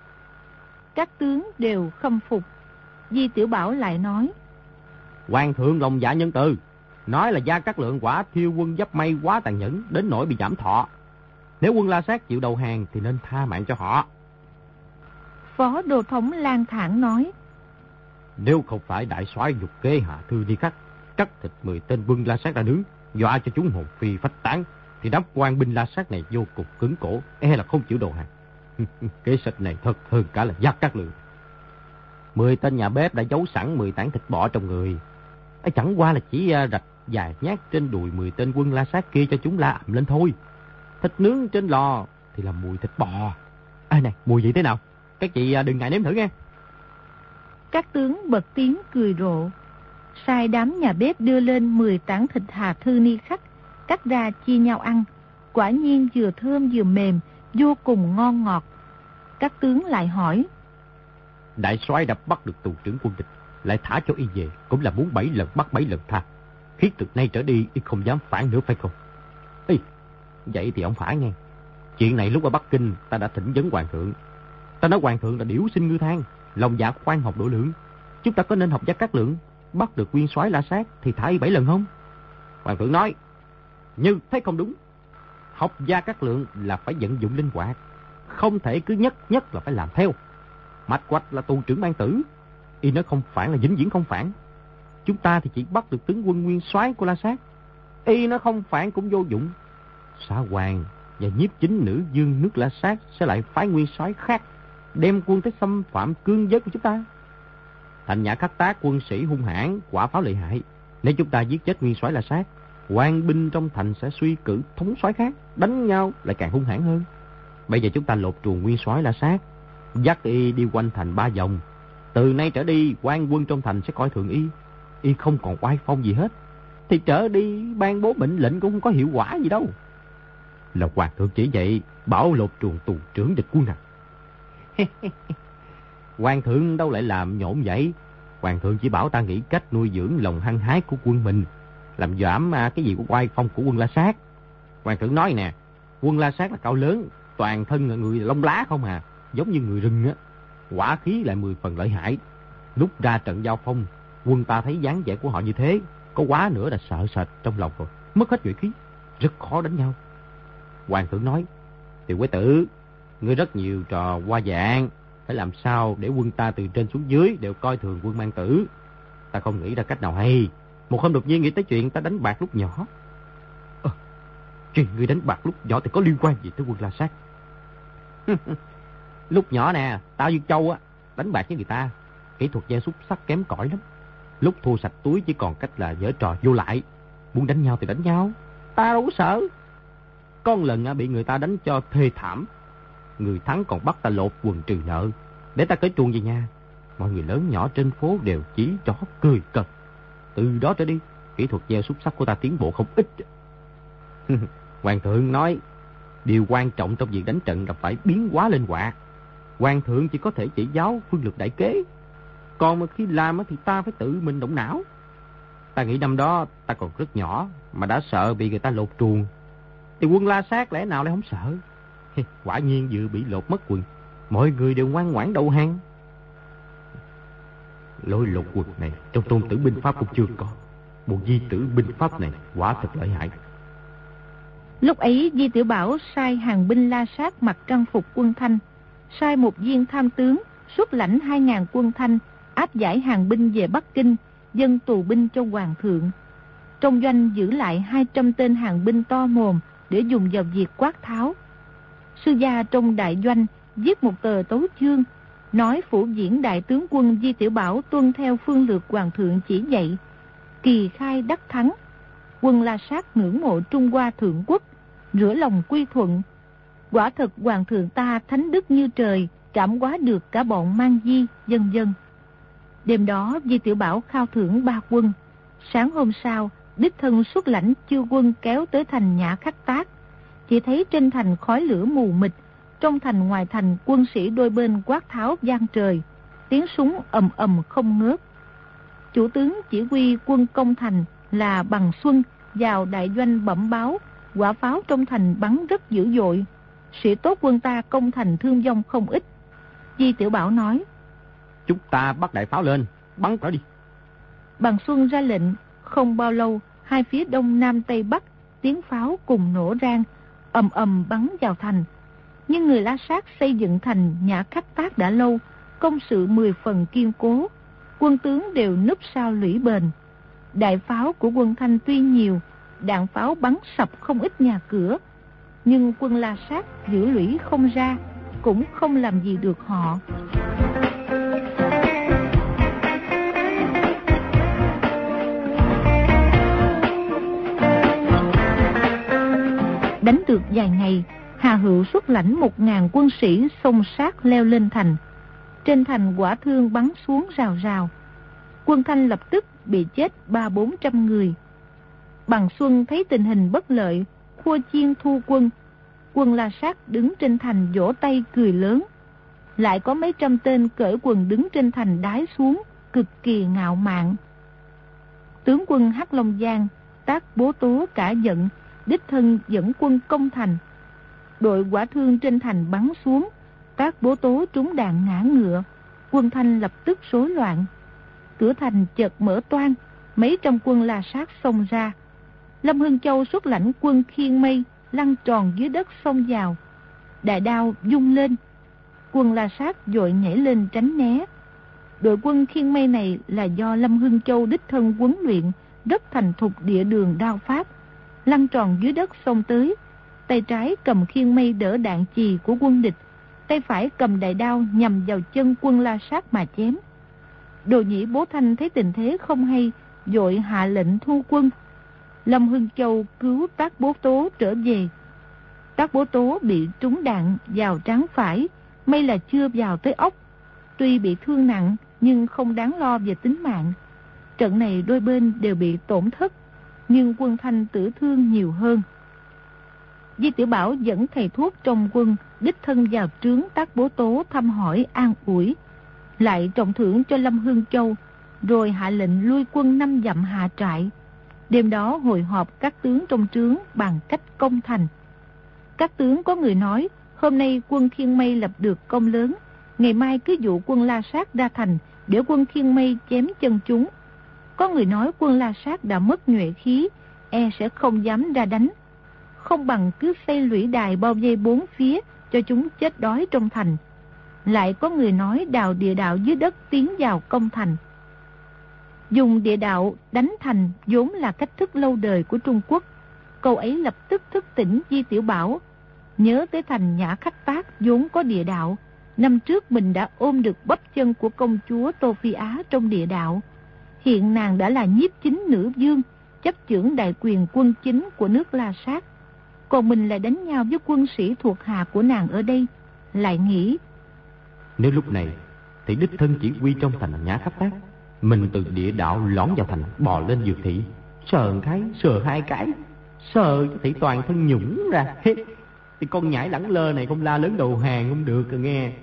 Các tướng đều khâm phục. Di Tiểu Bảo lại nói. Hoàng thượng lòng dạ nhân từ, nói là Gia Cát Lượng quả thiêu quân Giáp Mây quá tàn nhẫn, đến nỗi bị giảm thọ. Nếu quân La Sát chịu đầu hàng thì nên tha mạng cho họ. Phó Đô Thống Lan Thản nói. Nếu không phải đại soái dục kế hạ thư đi khắc, cắt thịt mười tên quân La Sát ra nướng, dọa cho chúng hồn phi phách tán, thì đám quan binh La Sát này vô cùng cứng cổ, e là không chịu đầu hàng. Kế sách này thật hơn cả là Gia Cát Lượng. Mười tên nhà bếp đã giấu sẵn mười tảng thịt bò trong người. Ấy chẳng qua là chỉ rạch vài nhát trên đùi mười tên quân La Sát kia cho chúng la ầm lên thôi. Thịt nướng trên lò thì là mùi thịt bò. À này, mùi gì thế nào? Các chị đừng ngại nếm thử nghe. Các tướng bật tiếng cười rộ, sai đám nhà bếp đưa lên mười tảng thịt Hà Thư Ni Khắc, cắt ra chia nhau ăn. Quả nhiên vừa thơm vừa mềm, vô cùng ngon ngọt. Các tướng lại hỏi. Đại soái đã bắt được tù trưởng quân địch, lại thả cho y về, cũng là muốn bảy lần bắt bảy lần tha. Khiến từ nay trở đi y không dám phản nữa phải không? Ê, vậy thì ông phải nghe. Chuyện này lúc ở Bắc Kinh ta đã thỉnh vấn hoàng thượng. Ta nói hoàng thượng là điểu sinh ngư thang, lòng dạ khoan học độ lượng. Chúng ta có nên học Gia Cát Lượng, bắt được nguyên soái La Sát thì thả y bảy lần không? Hoàng thượng nói, như thế không đúng. Học Gia Cát Lượng là phải vận dụng linh hoạt, không thể cứ nhất nhất là phải làm theo. Mạch Hoạch là tù trưởng ban tử, y nói không phản là vĩnh viễn không phản. Chúng ta thì chỉ bắt được tướng quân nguyên soái của La Sát, y nói không phản cũng vô dụng. Xã Hoàng và nhiếp chính nữ dương nước La Sát sẽ lại phái nguyên soái khác, đem quân tới xâm phạm cương giới của chúng ta. Thành Nhã Khắc Tác quân sĩ hung hãn, quả pháo lợi hại. Nếu chúng ta giết chết nguyên soái La Sát, quan binh trong thành sẽ suy cử thống soái khác, đánh nhau lại càng hung hãn hơn. Bây giờ chúng ta lột truồng nguyên soái La Sát, dắt y đi quanh thành ba vòng. Từ nay trở đi, quan quân trong thành sẽ coi thường y, y không còn oai phong gì hết, thì trở đi ban bố mệnh lệnh cũng không có hiệu quả gì đâu. Là hoàng thượng chỉ vậy, bảo lột truồng tù trưởng địch quân nào. Hoàng thượng đâu lại làm nhộn vậy. Hoàng thượng chỉ bảo ta nghĩ cách nuôi dưỡng lòng hăng hái của quân mình, làm giảm cái gì của oai phong của quân La Sát. Hoàng thượng nói nè, quân La Sát là cao lớn, toàn thân là người lông lá không à, giống như người rừng á. Quả khí lại mười phần lợi hại. Lúc ra trận giao phong, quân ta thấy dáng vẻ của họ như thế, có quá nữa là sợ sệt trong lòng rồi, mất hết nhuệ khí, rất khó đánh nhau. Hoàng thượng nói, Tiểu Quế Tử, ngươi rất nhiều trò hoa dạng, phải làm sao để quân ta từ trên xuống dưới đều coi thường quân Mang Tử. Ta không nghĩ ra cách nào hay. Một hôm đột nhiên nghĩ tới chuyện ta đánh bạc lúc nhỏ. À, chuyện ngươi đánh bạc lúc nhỏ thì có liên quan gì tới quân La Sát? Lúc nhỏ nè, tao Dương Châu á, đánh bạc với người ta, kỹ thuật gia xúc sắc kém cỏi lắm. Lúc thua sạch túi chỉ còn cách là giở trò vô lại. Muốn đánh nhau thì đánh nhau, ta đâu có sợ. Con lần bị người ta đánh cho thê thảm, người thắng còn bắt ta lột quần trừ nợ, để ta cởi chuồng về nhà. Mọi người lớn nhỏ trên phố đều chỉ trỏ cười cợt. Từ đó trở đi, kỹ thuật gieo xúc sắc của ta tiến bộ không ít. Hoàng thượng nói, điều quan trọng trong việc đánh trận là phải biến hóa linh hoạt. Hoàng thượng chỉ có thể chỉ giáo phương lược đại kế, còn mà khi làm thì ta phải tự mình động não. Ta nghĩ năm đó ta còn rất nhỏ mà đã sợ bị người ta lột truồng, thì quân La Sát lẽ nào lại không sợ? Quả nhiên vừa bị lột mất quần, mọi người đều ngoan ngoãn đầu hàng. Lối lột quần này trong Tôn Tử binh pháp cũng chưa có. Bộ Di Tử binh pháp này quả thật lợi hại. Lúc ấy Di Tiểu Bảo sai hàng binh La Sát mặc trang phục quân Thanh, sai một viên tham tướng xuất lãnh hai ngàn quân Thanh áp giải hàng binh về Bắc Kinh, dâng tù binh cho hoàng thượng. Trong doanh giữ lại hai trăm tên hàng binh to mồm để dùng vào việc quát tháo. Sư gia trong đại doanh viết một tờ tấu chương, nói phủ diễn đại tướng quân Di Tiểu Bảo tuân theo phương lược hoàng thượng chỉ dạy, kỳ khai đắc thắng. Quân La Sát ngưỡng mộ Trung Hoa thượng quốc, rửa lòng quy thuận. Quả thật hoàng thượng ta thánh đức như trời, cảm hóa được cả bọn Mang Di, vân vân. Đêm đó Di Tiểu Bảo khao thưởng ba quân. Sáng hôm sau, đích thân xuất lãnh chư quân kéo tới thành Nhã Khắc Tác. Chỉ thấy trên thành khói lửa mù mịt, trong thành ngoài thành quân sĩ đôi bên quát tháo vang trời, tiếng súng ầm ầm không ngớt. Chủ tướng chỉ huy quân công thành là Bằng Xuân vào đại doanh bẩm báo, quả pháo trong thành bắn rất dữ dội, sĩ tốt quân ta công thành thương vong không ít. Di Tiểu Bảo nói, chúng ta bắt đại pháo lên, bắn nó đi. Bằng Xuân ra lệnh, không bao lâu, hai phía đông nam tây bắc, tiếng pháo cùng nổ rang, ầm ầm bắn vào thành. Nhưng người La Sát xây dựng thành Nhã Khắc Tác đã lâu, công sự mười phần kiên cố, quân tướng đều núp sau lũy bền. Đại pháo của quân Thanh tuy nhiều, đạn pháo bắn sập không ít nhà cửa, nhưng quân La Sát giữ lũy không ra, cũng không làm gì được họ. Đánh được vài ngày, Hà Hữu xuất lãnh một ngàn quân sĩ xông sát leo lên thành. Trên thành quả thương bắn xuống rào rào. Quân Thanh lập tức bị chết ba bốn trăm người. Bằng Xuân thấy tình hình bất lợi, khua chiên thu quân. Quân La Sát đứng trên thành vỗ tay cười lớn. Lại có mấy trăm tên cởi quần đứng trên thành đái xuống, cực kỳ ngạo mạn. Tướng quân Hắc Long Giang, Tác Bố Tố cả giận, đích thân dẫn quân công thành. Đội quả thương trên thành bắn xuống, Tác Bố Tố trúng đạn ngã ngựa. Quân Thanh lập tức rối loạn. Cửa thành chợt mở toang, mấy trăm quân La Sát xông ra. Lâm Hưng Châu xuất lãnh quân khiên mây, lăn tròn dưới đất xông vào. Đại đao vung lên, quân La Sát vội nhảy lên tránh né. Đội quân khiên mây này là do Lâm Hưng Châu đích thân huấn luyện, rất thành thục địa đường đao pháp. Lăn tròn dưới đất xông tới, tay trái cầm khiên mây đỡ đạn chì của quân địch, tay phải cầm đại đao nhằm vào chân quân La Sát mà chém. Đồ Nhĩ Bố Thanh thấy tình thế không hay, vội hạ lệnh thu quân. Lâm Hưng Châu cứu Tác Bố Tố trở về. Tác Bố Tố bị trúng đạn vào trán phải, may là chưa vào tới ốc. Tuy bị thương nặng nhưng không đáng lo về tính mạng. Trận này đôi bên đều bị tổn thất, nhưng quân Thanh tử thương nhiều hơn. Di Tiểu Bảo dẫn thầy thuốc trong quân đích thân vào trướng Tác Bố Tố thăm hỏi an ủi, lại trọng thưởng cho Lâm Hưng Châu, rồi hạ lệnh lui quân năm dặm hạ trại. Đêm đó hội họp các tướng trong trướng bàn cách công thành. Các tướng có người nói, hôm nay quân khiên mây lập được công lớn, ngày mai cứ dụ quân La Sát ra thành, để quân khiên mây chém chân chúng. Có người nói quân La Sát đã mất nhuệ khí, e sẽ không dám ra đánh. Không bằng cứ xây lũy đài bao vây bốn phía, cho chúng chết đói trong thành. Lại có người nói đào địa đạo dưới đất tiến vào công thành. Dùng địa đạo đánh thành vốn là cách thức lâu đời của Trung Quốc. Câu ấy lập tức thức tỉnh Di Tiểu Bảo, nhớ tới thành Nhã Khắc Tác vốn có địa đạo. Năm trước mình đã ôm được bắp chân của công chúa Tô Phi Á trong địa đạo. Hiện nàng đã là nhiếp chính nữ vương, chấp chưởng đại quyền quân chính của nước La Sát. Còn mình lại đánh nhau với quân sĩ thuộc hạ của nàng ở đây. Lại nghĩ, nếu lúc này thì đích thân chỉ huy trong thành Nhã Khắc Tác, mình từ địa đạo lõn vào thành, bò lên Dược Thị, sờ cái, sờ hai cái, sờ thì toàn thân nhũng ra. Thì con nhãi lẳng lơ này không la lớn đầu hàng không được à nghe.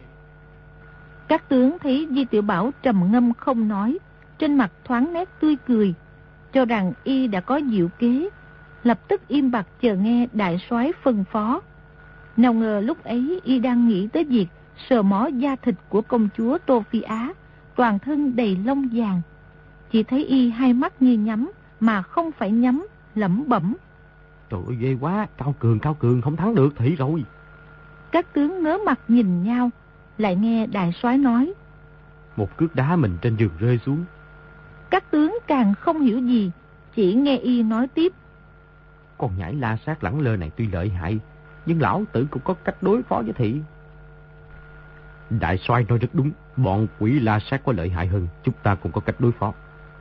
Các tướng thấy Di Tiểu Bảo trầm ngâm không nói, trên mặt thoáng nét tươi cười, cho rằng y đã có diệu kế, lập tức im bặt chờ nghe đại soái phân phó. Nào ngờ lúc ấy y đang nghĩ tới việc sờ mó da thịt của công chúa Tô Phi Á, toàn thân đầy lông vàng. Chỉ thấy y hai mắt như nhắm mà không phải nhắm, lẩm bẩm: Trời ơi ghê quá, Cao Cường, Cao Cường không thắng được Thị rồi. Các tướng ngớ mặt nhìn nhau, lại nghe đại soái nói: Một cước đá mình trên giường rơi xuống. Các tướng càng không hiểu gì, chỉ nghe y nói tiếp: Con nhãi La Sát lẳng lơ này tuy lợi hại, nhưng lão tử cũng có cách đối phó với Thị. Đại soái nói rất đúng, bọn quỷ La Sát có lợi hại hơn, chúng ta cũng có cách đối phó.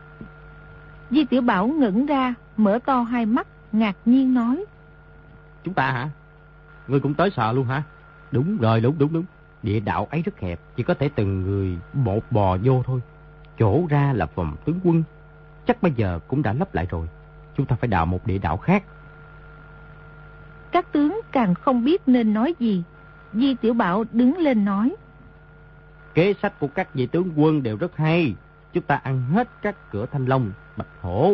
Di Tiểu Bảo ngẩng ra, mở to hai mắt, ngạc nhiên nói: Chúng ta hả? Ngươi cũng tới sợ luôn hả? Đúng rồi, đúng đúng đúng. Địa đạo ấy rất hẹp, chỉ có thể từng người một bò vô thôi. Chỗ ra là phòng tướng quân, chắc bây giờ cũng đã lấp lại rồi. Chúng ta phải đào một địa đạo khác. Các tướng càng không biết nên nói gì. Di Tiểu Bảo đứng lên nói: Kế sách của các vị tướng quân đều rất hay. Chúng ta ăn hết các cửa Thanh Long, Bạch Hổ,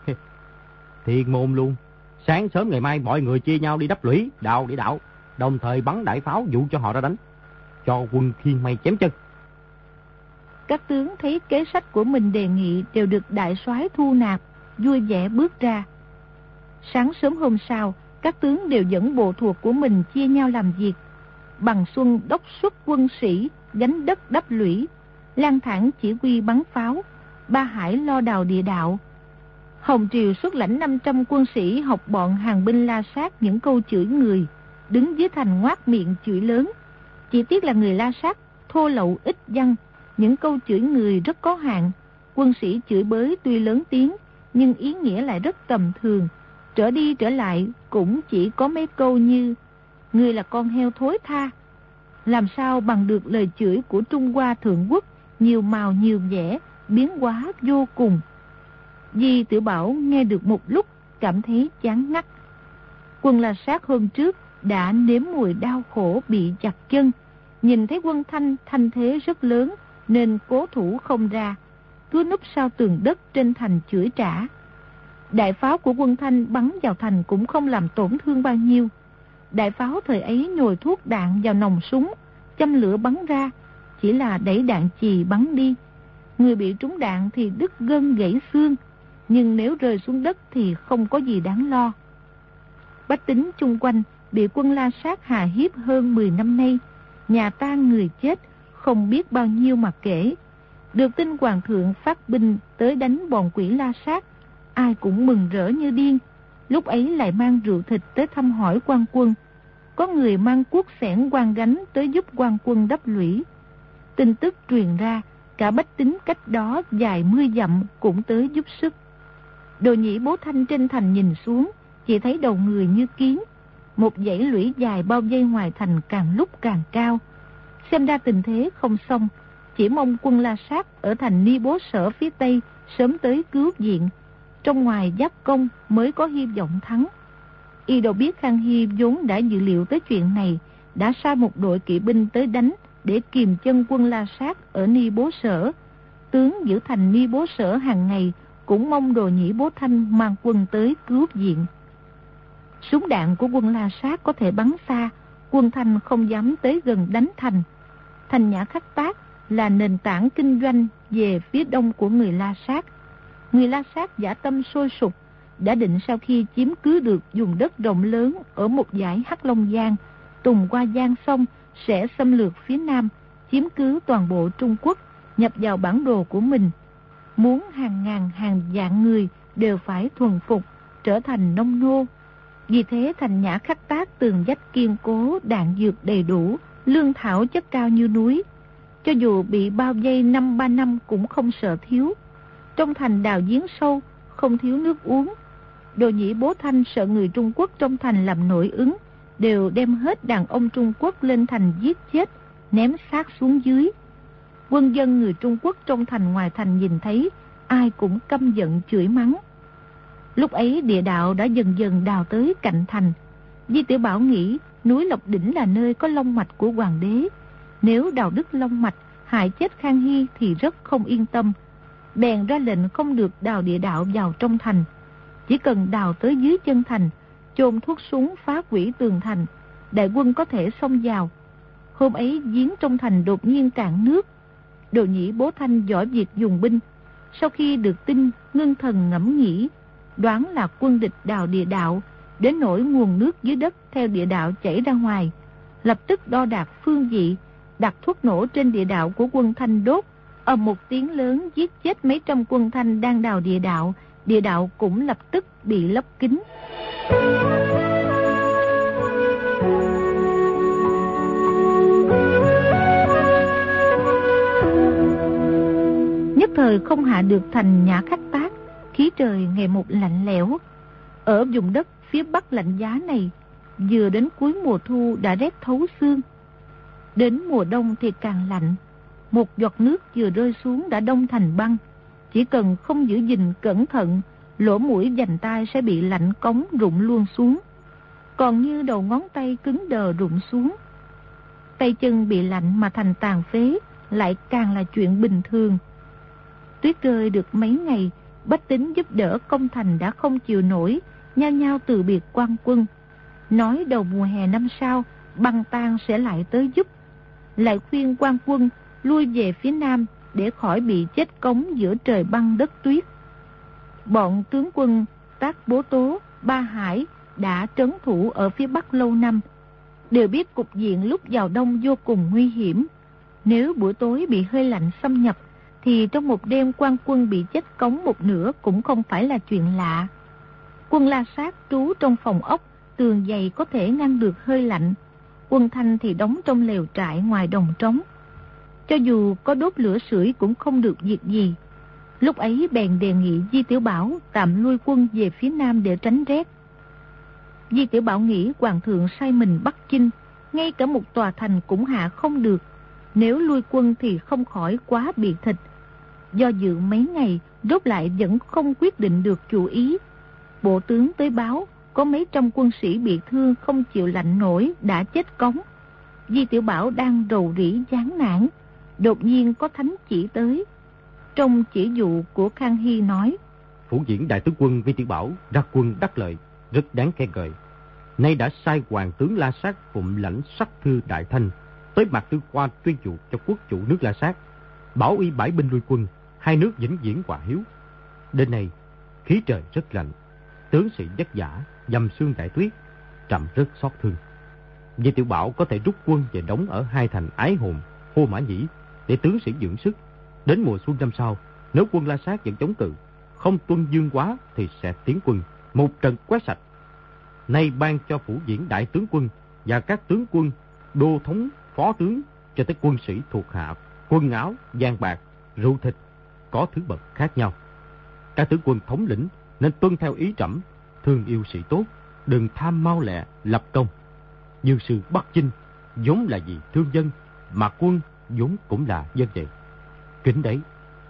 Thiên Môn luôn. Sáng sớm ngày mai mọi người chia nhau đi đắp lũy, đào địa đạo, đồng thời bắn đại pháo dụ cho họ ra đánh, cho quân Khiên Mây chém chân. Các tướng thấy kế sách của mình đề nghị đều được đại soái thu nạp, vui vẻ bước ra. Sáng sớm hôm sau, các tướng đều dẫn bộ thuộc của mình chia nhau làm việc. Bằng Xuân đốc xuất quân sĩ gánh đất đắp lũy, Lan Thản chỉ huy bắn pháo, Ba Hải lo đào địa đạo. Hồng Triều xuất lãnh năm trăm quân sĩ học bọn hàng binh La Sát những câu chửi người, đứng dưới thành ngoác miệng chửi lớn. Chỉ tiếc là người La Sát thô lậu ít văn, những câu chửi người rất có hạn. Quân sĩ chửi bới tuy lớn tiếng, nhưng ý nghĩa lại rất tầm thường. Trở đi trở lại cũng chỉ có mấy câu như: Ngươi là con heo thối tha. Làm sao bằng được lời chửi của Trung Hoa Thượng Quốc, nhiều màu nhiều vẻ, biến hóa vô cùng. Di Tiểu Bảo nghe được một lúc, cảm thấy chán ngắt. Quân La Sát hôm trước đã nếm mùi đau khổ bị chặt chân, nhìn thấy quân Thanh thanh thế rất lớn nên cố thủ không ra, cứ núp sau tường đất trên thành chửi trả. Đại pháo của quân Thanh bắn vào thành cũng không làm tổn thương bao nhiêu. Đại pháo thời ấy nhồi thuốc đạn vào nòng súng, châm lửa bắn ra, chỉ là đẩy đạn chì bắn đi. Người bị trúng đạn thì đứt gân gãy xương, nhưng nếu rơi xuống đất thì không có gì đáng lo. Bách tính chung quanh bị quân La Sát hà hiếp hơn mười năm nay, nhà tan người chết không biết bao nhiêu mà kể. Được tin hoàng thượng phát binh tới đánh bọn quỷ La Sát, ai cũng mừng rỡ như điên. Lúc ấy lại mang rượu thịt tới thăm hỏi quan quân. Có người mang cuốc xẻng quan gánh tới giúp quan quân đắp lũy. Tin tức truyền ra, cả bách tính cách đó dài mươi dặm cũng tới giúp sức. Đồ Nhĩ Bố Thanh trên thành nhìn xuống, chỉ thấy đầu người như kiến. Một dãy lũy dài bao vây ngoài thành càng lúc càng cao. Xem ra tình thế không xong, chỉ mong quân La Sát ở thành Ni Bố Sở phía Tây sớm tới cứu viện. Trong ngoài giáp công mới có hy vọng thắng. Y đâu biết Khang Hy vốn đã dự liệu tới chuyện này, đã sai một đội kỵ binh tới đánh để kìm chân quân La Sát ở Ni Bố Sở. Tướng giữ thành Ni Bố Sở hàng ngày cũng mong Đồ Nhĩ Bố Thanh mang quân tới cứu viện. Súng đạn của quân La Sát có thể bắn xa, quân Thanh không dám tới gần đánh thành. Thành Nhã Khắc Tác là nền tảng kinh doanh về phía đông của người La Sát. Người La Sát dã tâm sôi sục, đã định sau khi chiếm cứ được vùng đất rộng lớn ở một dải Hắc Long Giang, tùng qua Giang sông, sẽ xâm lược phía nam, chiếm cứ toàn bộ Trung Quốc, nhập vào bản đồ của mình. Muốn hàng ngàn hàng vạn người đều phải thuần phục, trở thành nông nô. Vì thế thành Nhã Khắc Tác tường vách kiên cố, đạn dược đầy đủ, lương thảo chất cao như núi. Cho dù bị bao vây năm ba năm cũng không sợ thiếu. Trong thành đào giếng sâu, không thiếu nước uống. Đồ Nhĩ Bố Thanh sợ người Trung Quốc trong thành làm nội ứng, đều đem hết đàn ông Trung Quốc lên thành giết chết, ném xác xuống dưới. Quân dân người Trung Quốc trong thành ngoài thành nhìn thấy, ai cũng căm giận chửi mắng. Lúc ấy địa đạo đã dần dần đào tới cạnh thành. Di Tiểu Bảo nghĩ núi Lộc Đỉnh là nơi có long mạch của hoàng đế. Nếu đào đứt long mạch, hại chết Khang Hy thì rất không yên tâm. Bèn ra lệnh không được đào địa đạo vào trong thành. Chỉ cần đào tới dưới chân thành, chôn thuốc súng phá hủy tường thành, đại quân có thể xông vào. Hôm ấy giếng trong thành đột nhiên cạn nước. Đồ Nhĩ Bố Thanh giỏi việc dùng binh. Sau khi được tin, ngưng thần ngẫm nghĩ, đoán là quân địch đào địa đạo, đến nỗi nguồn nước dưới đất theo địa đạo chảy ra ngoài. Lập tức đo đạc phương vị, đặt thuốc nổ trên địa đạo của quân Thanh đốt. Ầm một tiếng lớn giết chết mấy trăm quân Thanh đang đào địa đạo. Địa đạo cũng lập tức bị lấp kín. Nhất thời không hạ được thành Nhã Khắc Tác, khí trời ngày một lạnh lẽo. Ở vùng đất phía bắc lạnh giá này, vừa đến cuối mùa thu đã rét thấu xương. Đến mùa đông thì càng lạnh. Một giọt nước vừa rơi xuống đã đông thành băng. Chỉ cần không giữ gìn cẩn thận, lỗ mũi vành tai sẽ bị lạnh cống rụng luôn xuống. Còn như đầu ngón tay cứng đờ rụng xuống. Tay chân bị lạnh mà thành tàn phế lại càng là chuyện bình thường. Tuyết rơi được mấy ngày, bách tính giúp đỡ công thành đã không chịu nổi, nhao nhao từ biệt quan quân. Nói đầu mùa hè năm sau, băng tan sẽ lại tới giúp. Lại khuyên quan quân lui về phía nam để khỏi bị chết cống giữa trời băng đất tuyết. Bọn tướng quân Tác Bố Tố, Ba Hải đã trấn thủ ở phía bắc lâu năm, đều biết cục diện lúc vào đông vô cùng nguy hiểm. Nếu buổi tối bị hơi lạnh xâm nhập, thì trong một đêm quan quân bị chết cống một nửa cũng không phải là chuyện lạ. Quân La Sát trú trong phòng ốc, tường dày có thể ngăn được hơi lạnh. Quân Thanh thì đóng trong lều trại ngoài đồng trống. Cho dù có đốt lửa sưởi cũng không được việc gì. Lúc ấy bèn đề nghị Di Tiểu Bảo tạm lui quân về phía nam để tránh rét. Di Tiểu Bảo nghĩ hoàng thượng sai mình bắt chinh, ngay cả một tòa thành cũng hạ không được. Nếu lui quân thì không khỏi quá bị thịt. Do dự mấy ngày, rốt lại vẫn không quyết định được chủ ý. Bộ tướng tới báo, có mấy trăm quân sĩ bị thương không chịu lạnh nổi đã chết cống. Di Tiểu Bảo đang rầu rĩ chán nản, đột nhiên có thánh chỉ tới. Trong chỉ dụ của Khang Hy nói: Phủ Diễn đại tướng quân Vi Tiểu Bảo ra quân đắc lợi, rất đáng khen ngợi. Nay đã sai hoàng tướng La Sát phụng lãnh sắc thư Đại Thanh tới Mạc Tư Khoa tuyên dụ cho quốc chủ nước La Sát, bảo y bãi binh lui quân, hai nước vĩnh viễn hòa hiếu. Đến nay khí trời rất lạnh, tướng sĩ vất vả, dầm sương đại tuyết, trầm rất xót thương. Vi Tiểu Bảo có thể rút quân về đóng ở hai thành Ái Hồn, Hô Mã Nhĩ để tướng sĩ dưỡng sức. Đến mùa xuân năm sau, nếu quân La Sát vẫn chống cự, không tuân dương quá thì sẽ tiến quân một trận quét sạch. Nay ban cho Phủ Diễn đại tướng quân và các tướng quân, đô thống, phó tướng cho tới quân sĩ thuộc hạ, quần áo, vàng bạc, rượu thịt có thứ bậc khác nhau. Các tướng quân thống lĩnh nên tuân theo ý trẫm, thương yêu sĩ tốt, đừng tham mau lẹ lập công. Dương sư Bắc Chinh vốn là vì thương dân, mà quân vốn cũng là dân vậy. Kính đấy.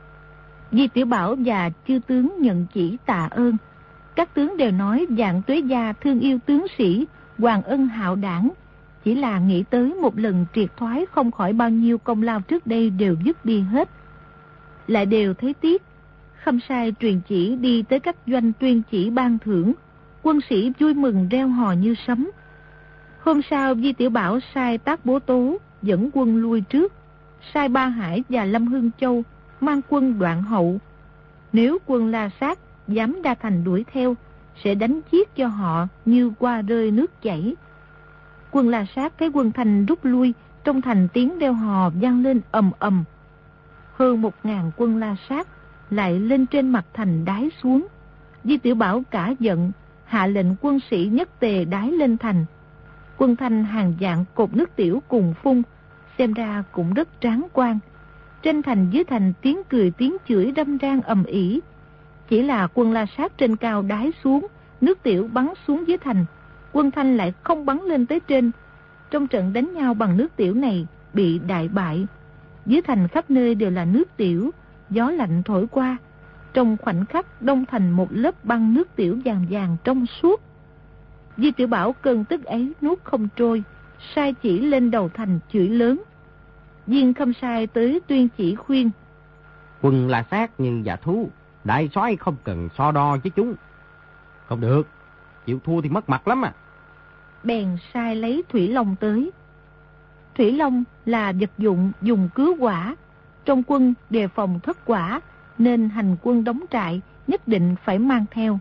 Di Tiểu Bảo và chư tướng nhận chỉ tạ ơn. Các tướng đều nói Vạn Tuế Gia thương yêu tướng sĩ, hoàng ân hạo đảng. Chỉ là nghĩ tới một lần triệt thoái, không khỏi bao nhiêu công lao trước đây đều dứt đi hết. Lại đều thấy tiếc. Khâm sai truyền chỉ đi tới các doanh tuyên chỉ ban thưởng. Quân sĩ vui mừng reo hò như sấm. Hôm sau Di Tiểu Bảo sai Tác Bố Tố dẫn quân lui trước, sai Ba Hải và Lâm Hưng Châu mang quân đoạn hậu. Nếu quân La Sát dám đa thành đuổi theo, sẽ đánh giết cho họ như qua rơi nước chảy. Quân La Sát thấy quân Thanh rút lui, trong thành tiếng reo hò vang lên ầm ầm. Hơn một ngàn quân La Sát lại lên trên mặt thành đái xuống. Di Tiểu Bảo cả giận, hạ lệnh quân sĩ nhất tề đái lên thành. Quân Thanh hàng vạn cột nước tiểu cùng phun, xem ra cũng rất tráng quan. Trên thành dưới thành tiếng cười tiếng chửi râm ran ầm ĩ. Chỉ là quân La Sát trên cao đái xuống, nước tiểu bắn xuống dưới thành. Quân Thanh lại không bắn lên tới trên. Trong trận đánh nhau bằng nước tiểu này bị đại bại. Dưới thành khắp nơi đều là nước tiểu, gió lạnh thổi qua. Trong khoảnh khắc đông thành một lớp băng nước tiểu vàng vàng trong suốt. Di Tiểu Bảo cơn tức ấy nuốt không trôi, sai chỉ lên đầu thành chửi lớn. Viên Khâm Sai tới tuyên chỉ khuyên: Quân La Sát như dạ thú, đại soái không cần so đo với chúng. Không được, chịu thua thì mất mặt lắm à. Bèn sai lấy thủy long tới. Thủy long là vật dụng dùng cứu hỏa. Trong quân đề phòng thất hỏa, nên hành quân đóng trại nhất định phải mang theo.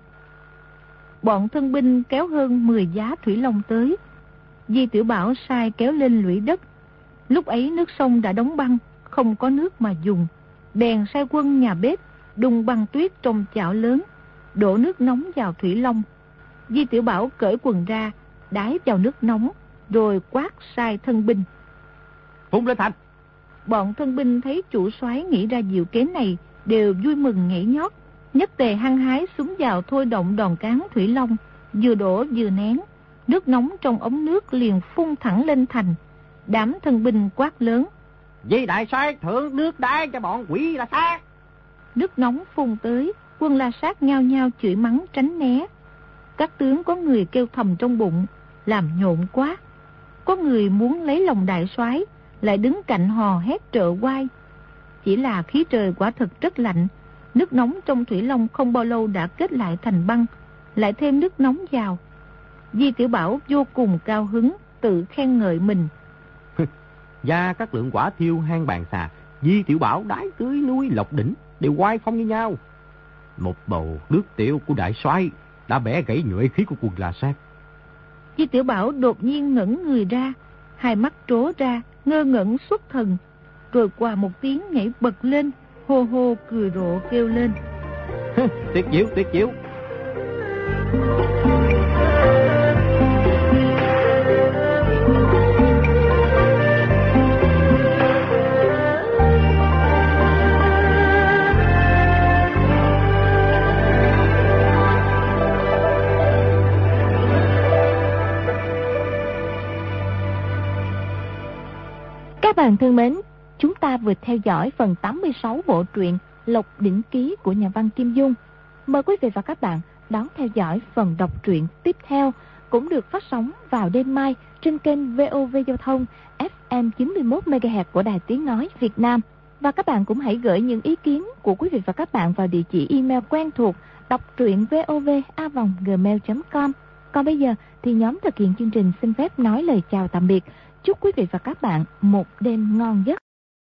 Bọn thân binh kéo hơn mười giá thủy long tới. Di Tiểu Bảo sai kéo lên lũy đất. Lúc ấy nước sông đã đóng băng, không có nước mà dùng. Bèn sai quân nhà bếp đun băng tuyết trong chảo lớn, đổ nước nóng vào thủy long. Di Tiểu Bảo cởi quần ra, đái vào nước nóng, rồi quát sai thân binh: Phun lên thành! Bọn thân binh thấy chủ soái nghĩ ra diệu kế này, đều vui mừng nhảy nhót, nhất tề hăng hái súng vào thôi động đòn cán thủy long, vừa đổ vừa nén. Nước nóng trong ống nước liền phun thẳng lên thành. Đám thân binh quát lớn: Di đại soái thượng nước đá cho bọn quỷ La Sát! Nước nóng phun tới, quân La Sát nhao nhao chửi mắng tránh né. Các tướng có người kêu thầm trong bụng: làm nhộn quá. Có người muốn lấy lòng đại soái, lại đứng cạnh hò hét trợ oai. Chỉ là khí trời quả thực rất lạnh, nước nóng trong thủy long không bao lâu đã kết lại thành băng, lại thêm nước nóng vào. Di Tiểu Bảo vô cùng cao hứng, tự khen ngợi mình: Gia các lượng quả thiêu hang bàn xà, Di Tiểu Bảo đái tưới núi Lộc Đỉnh đều oai phong như nhau. Một bầu nước tiểu của đại soái đã bẻ gãy nhuệ khí của quân La Sát. Di Tiểu Bảo đột nhiên ngẩng người ra, hai mắt trố ra, ngơ ngẩn xuất thần, rồi qua một tiếng nhảy bật lên, hô hô cười rộ kêu lên: Tuyệt diệu, tuyệt diệu! Các bạn thân mến, chúng ta vừa theo dõi phần tám mươi sáu bộ truyện Lộc Đỉnh Ký của nhà văn Kim Dung. Mời quý vị và các bạn đón theo dõi phần đọc truyện tiếp theo, cũng được phát sóng vào đêm mai trên kênh vê o vê Giao thông ép em chín mươi mốt mê ga héc của Đài Tiếng Nói Việt Nam. Và các bạn cũng hãy gửi những ý kiến của quý vị và các bạn vào địa chỉ email quen thuộc đọc truyện vov a vòng gmail chấm com. Còn bây giờ thì nhóm thực hiện chương trình xin phép nói lời chào tạm biệt. Chúc quý vị và các bạn một đêm ngon giấc.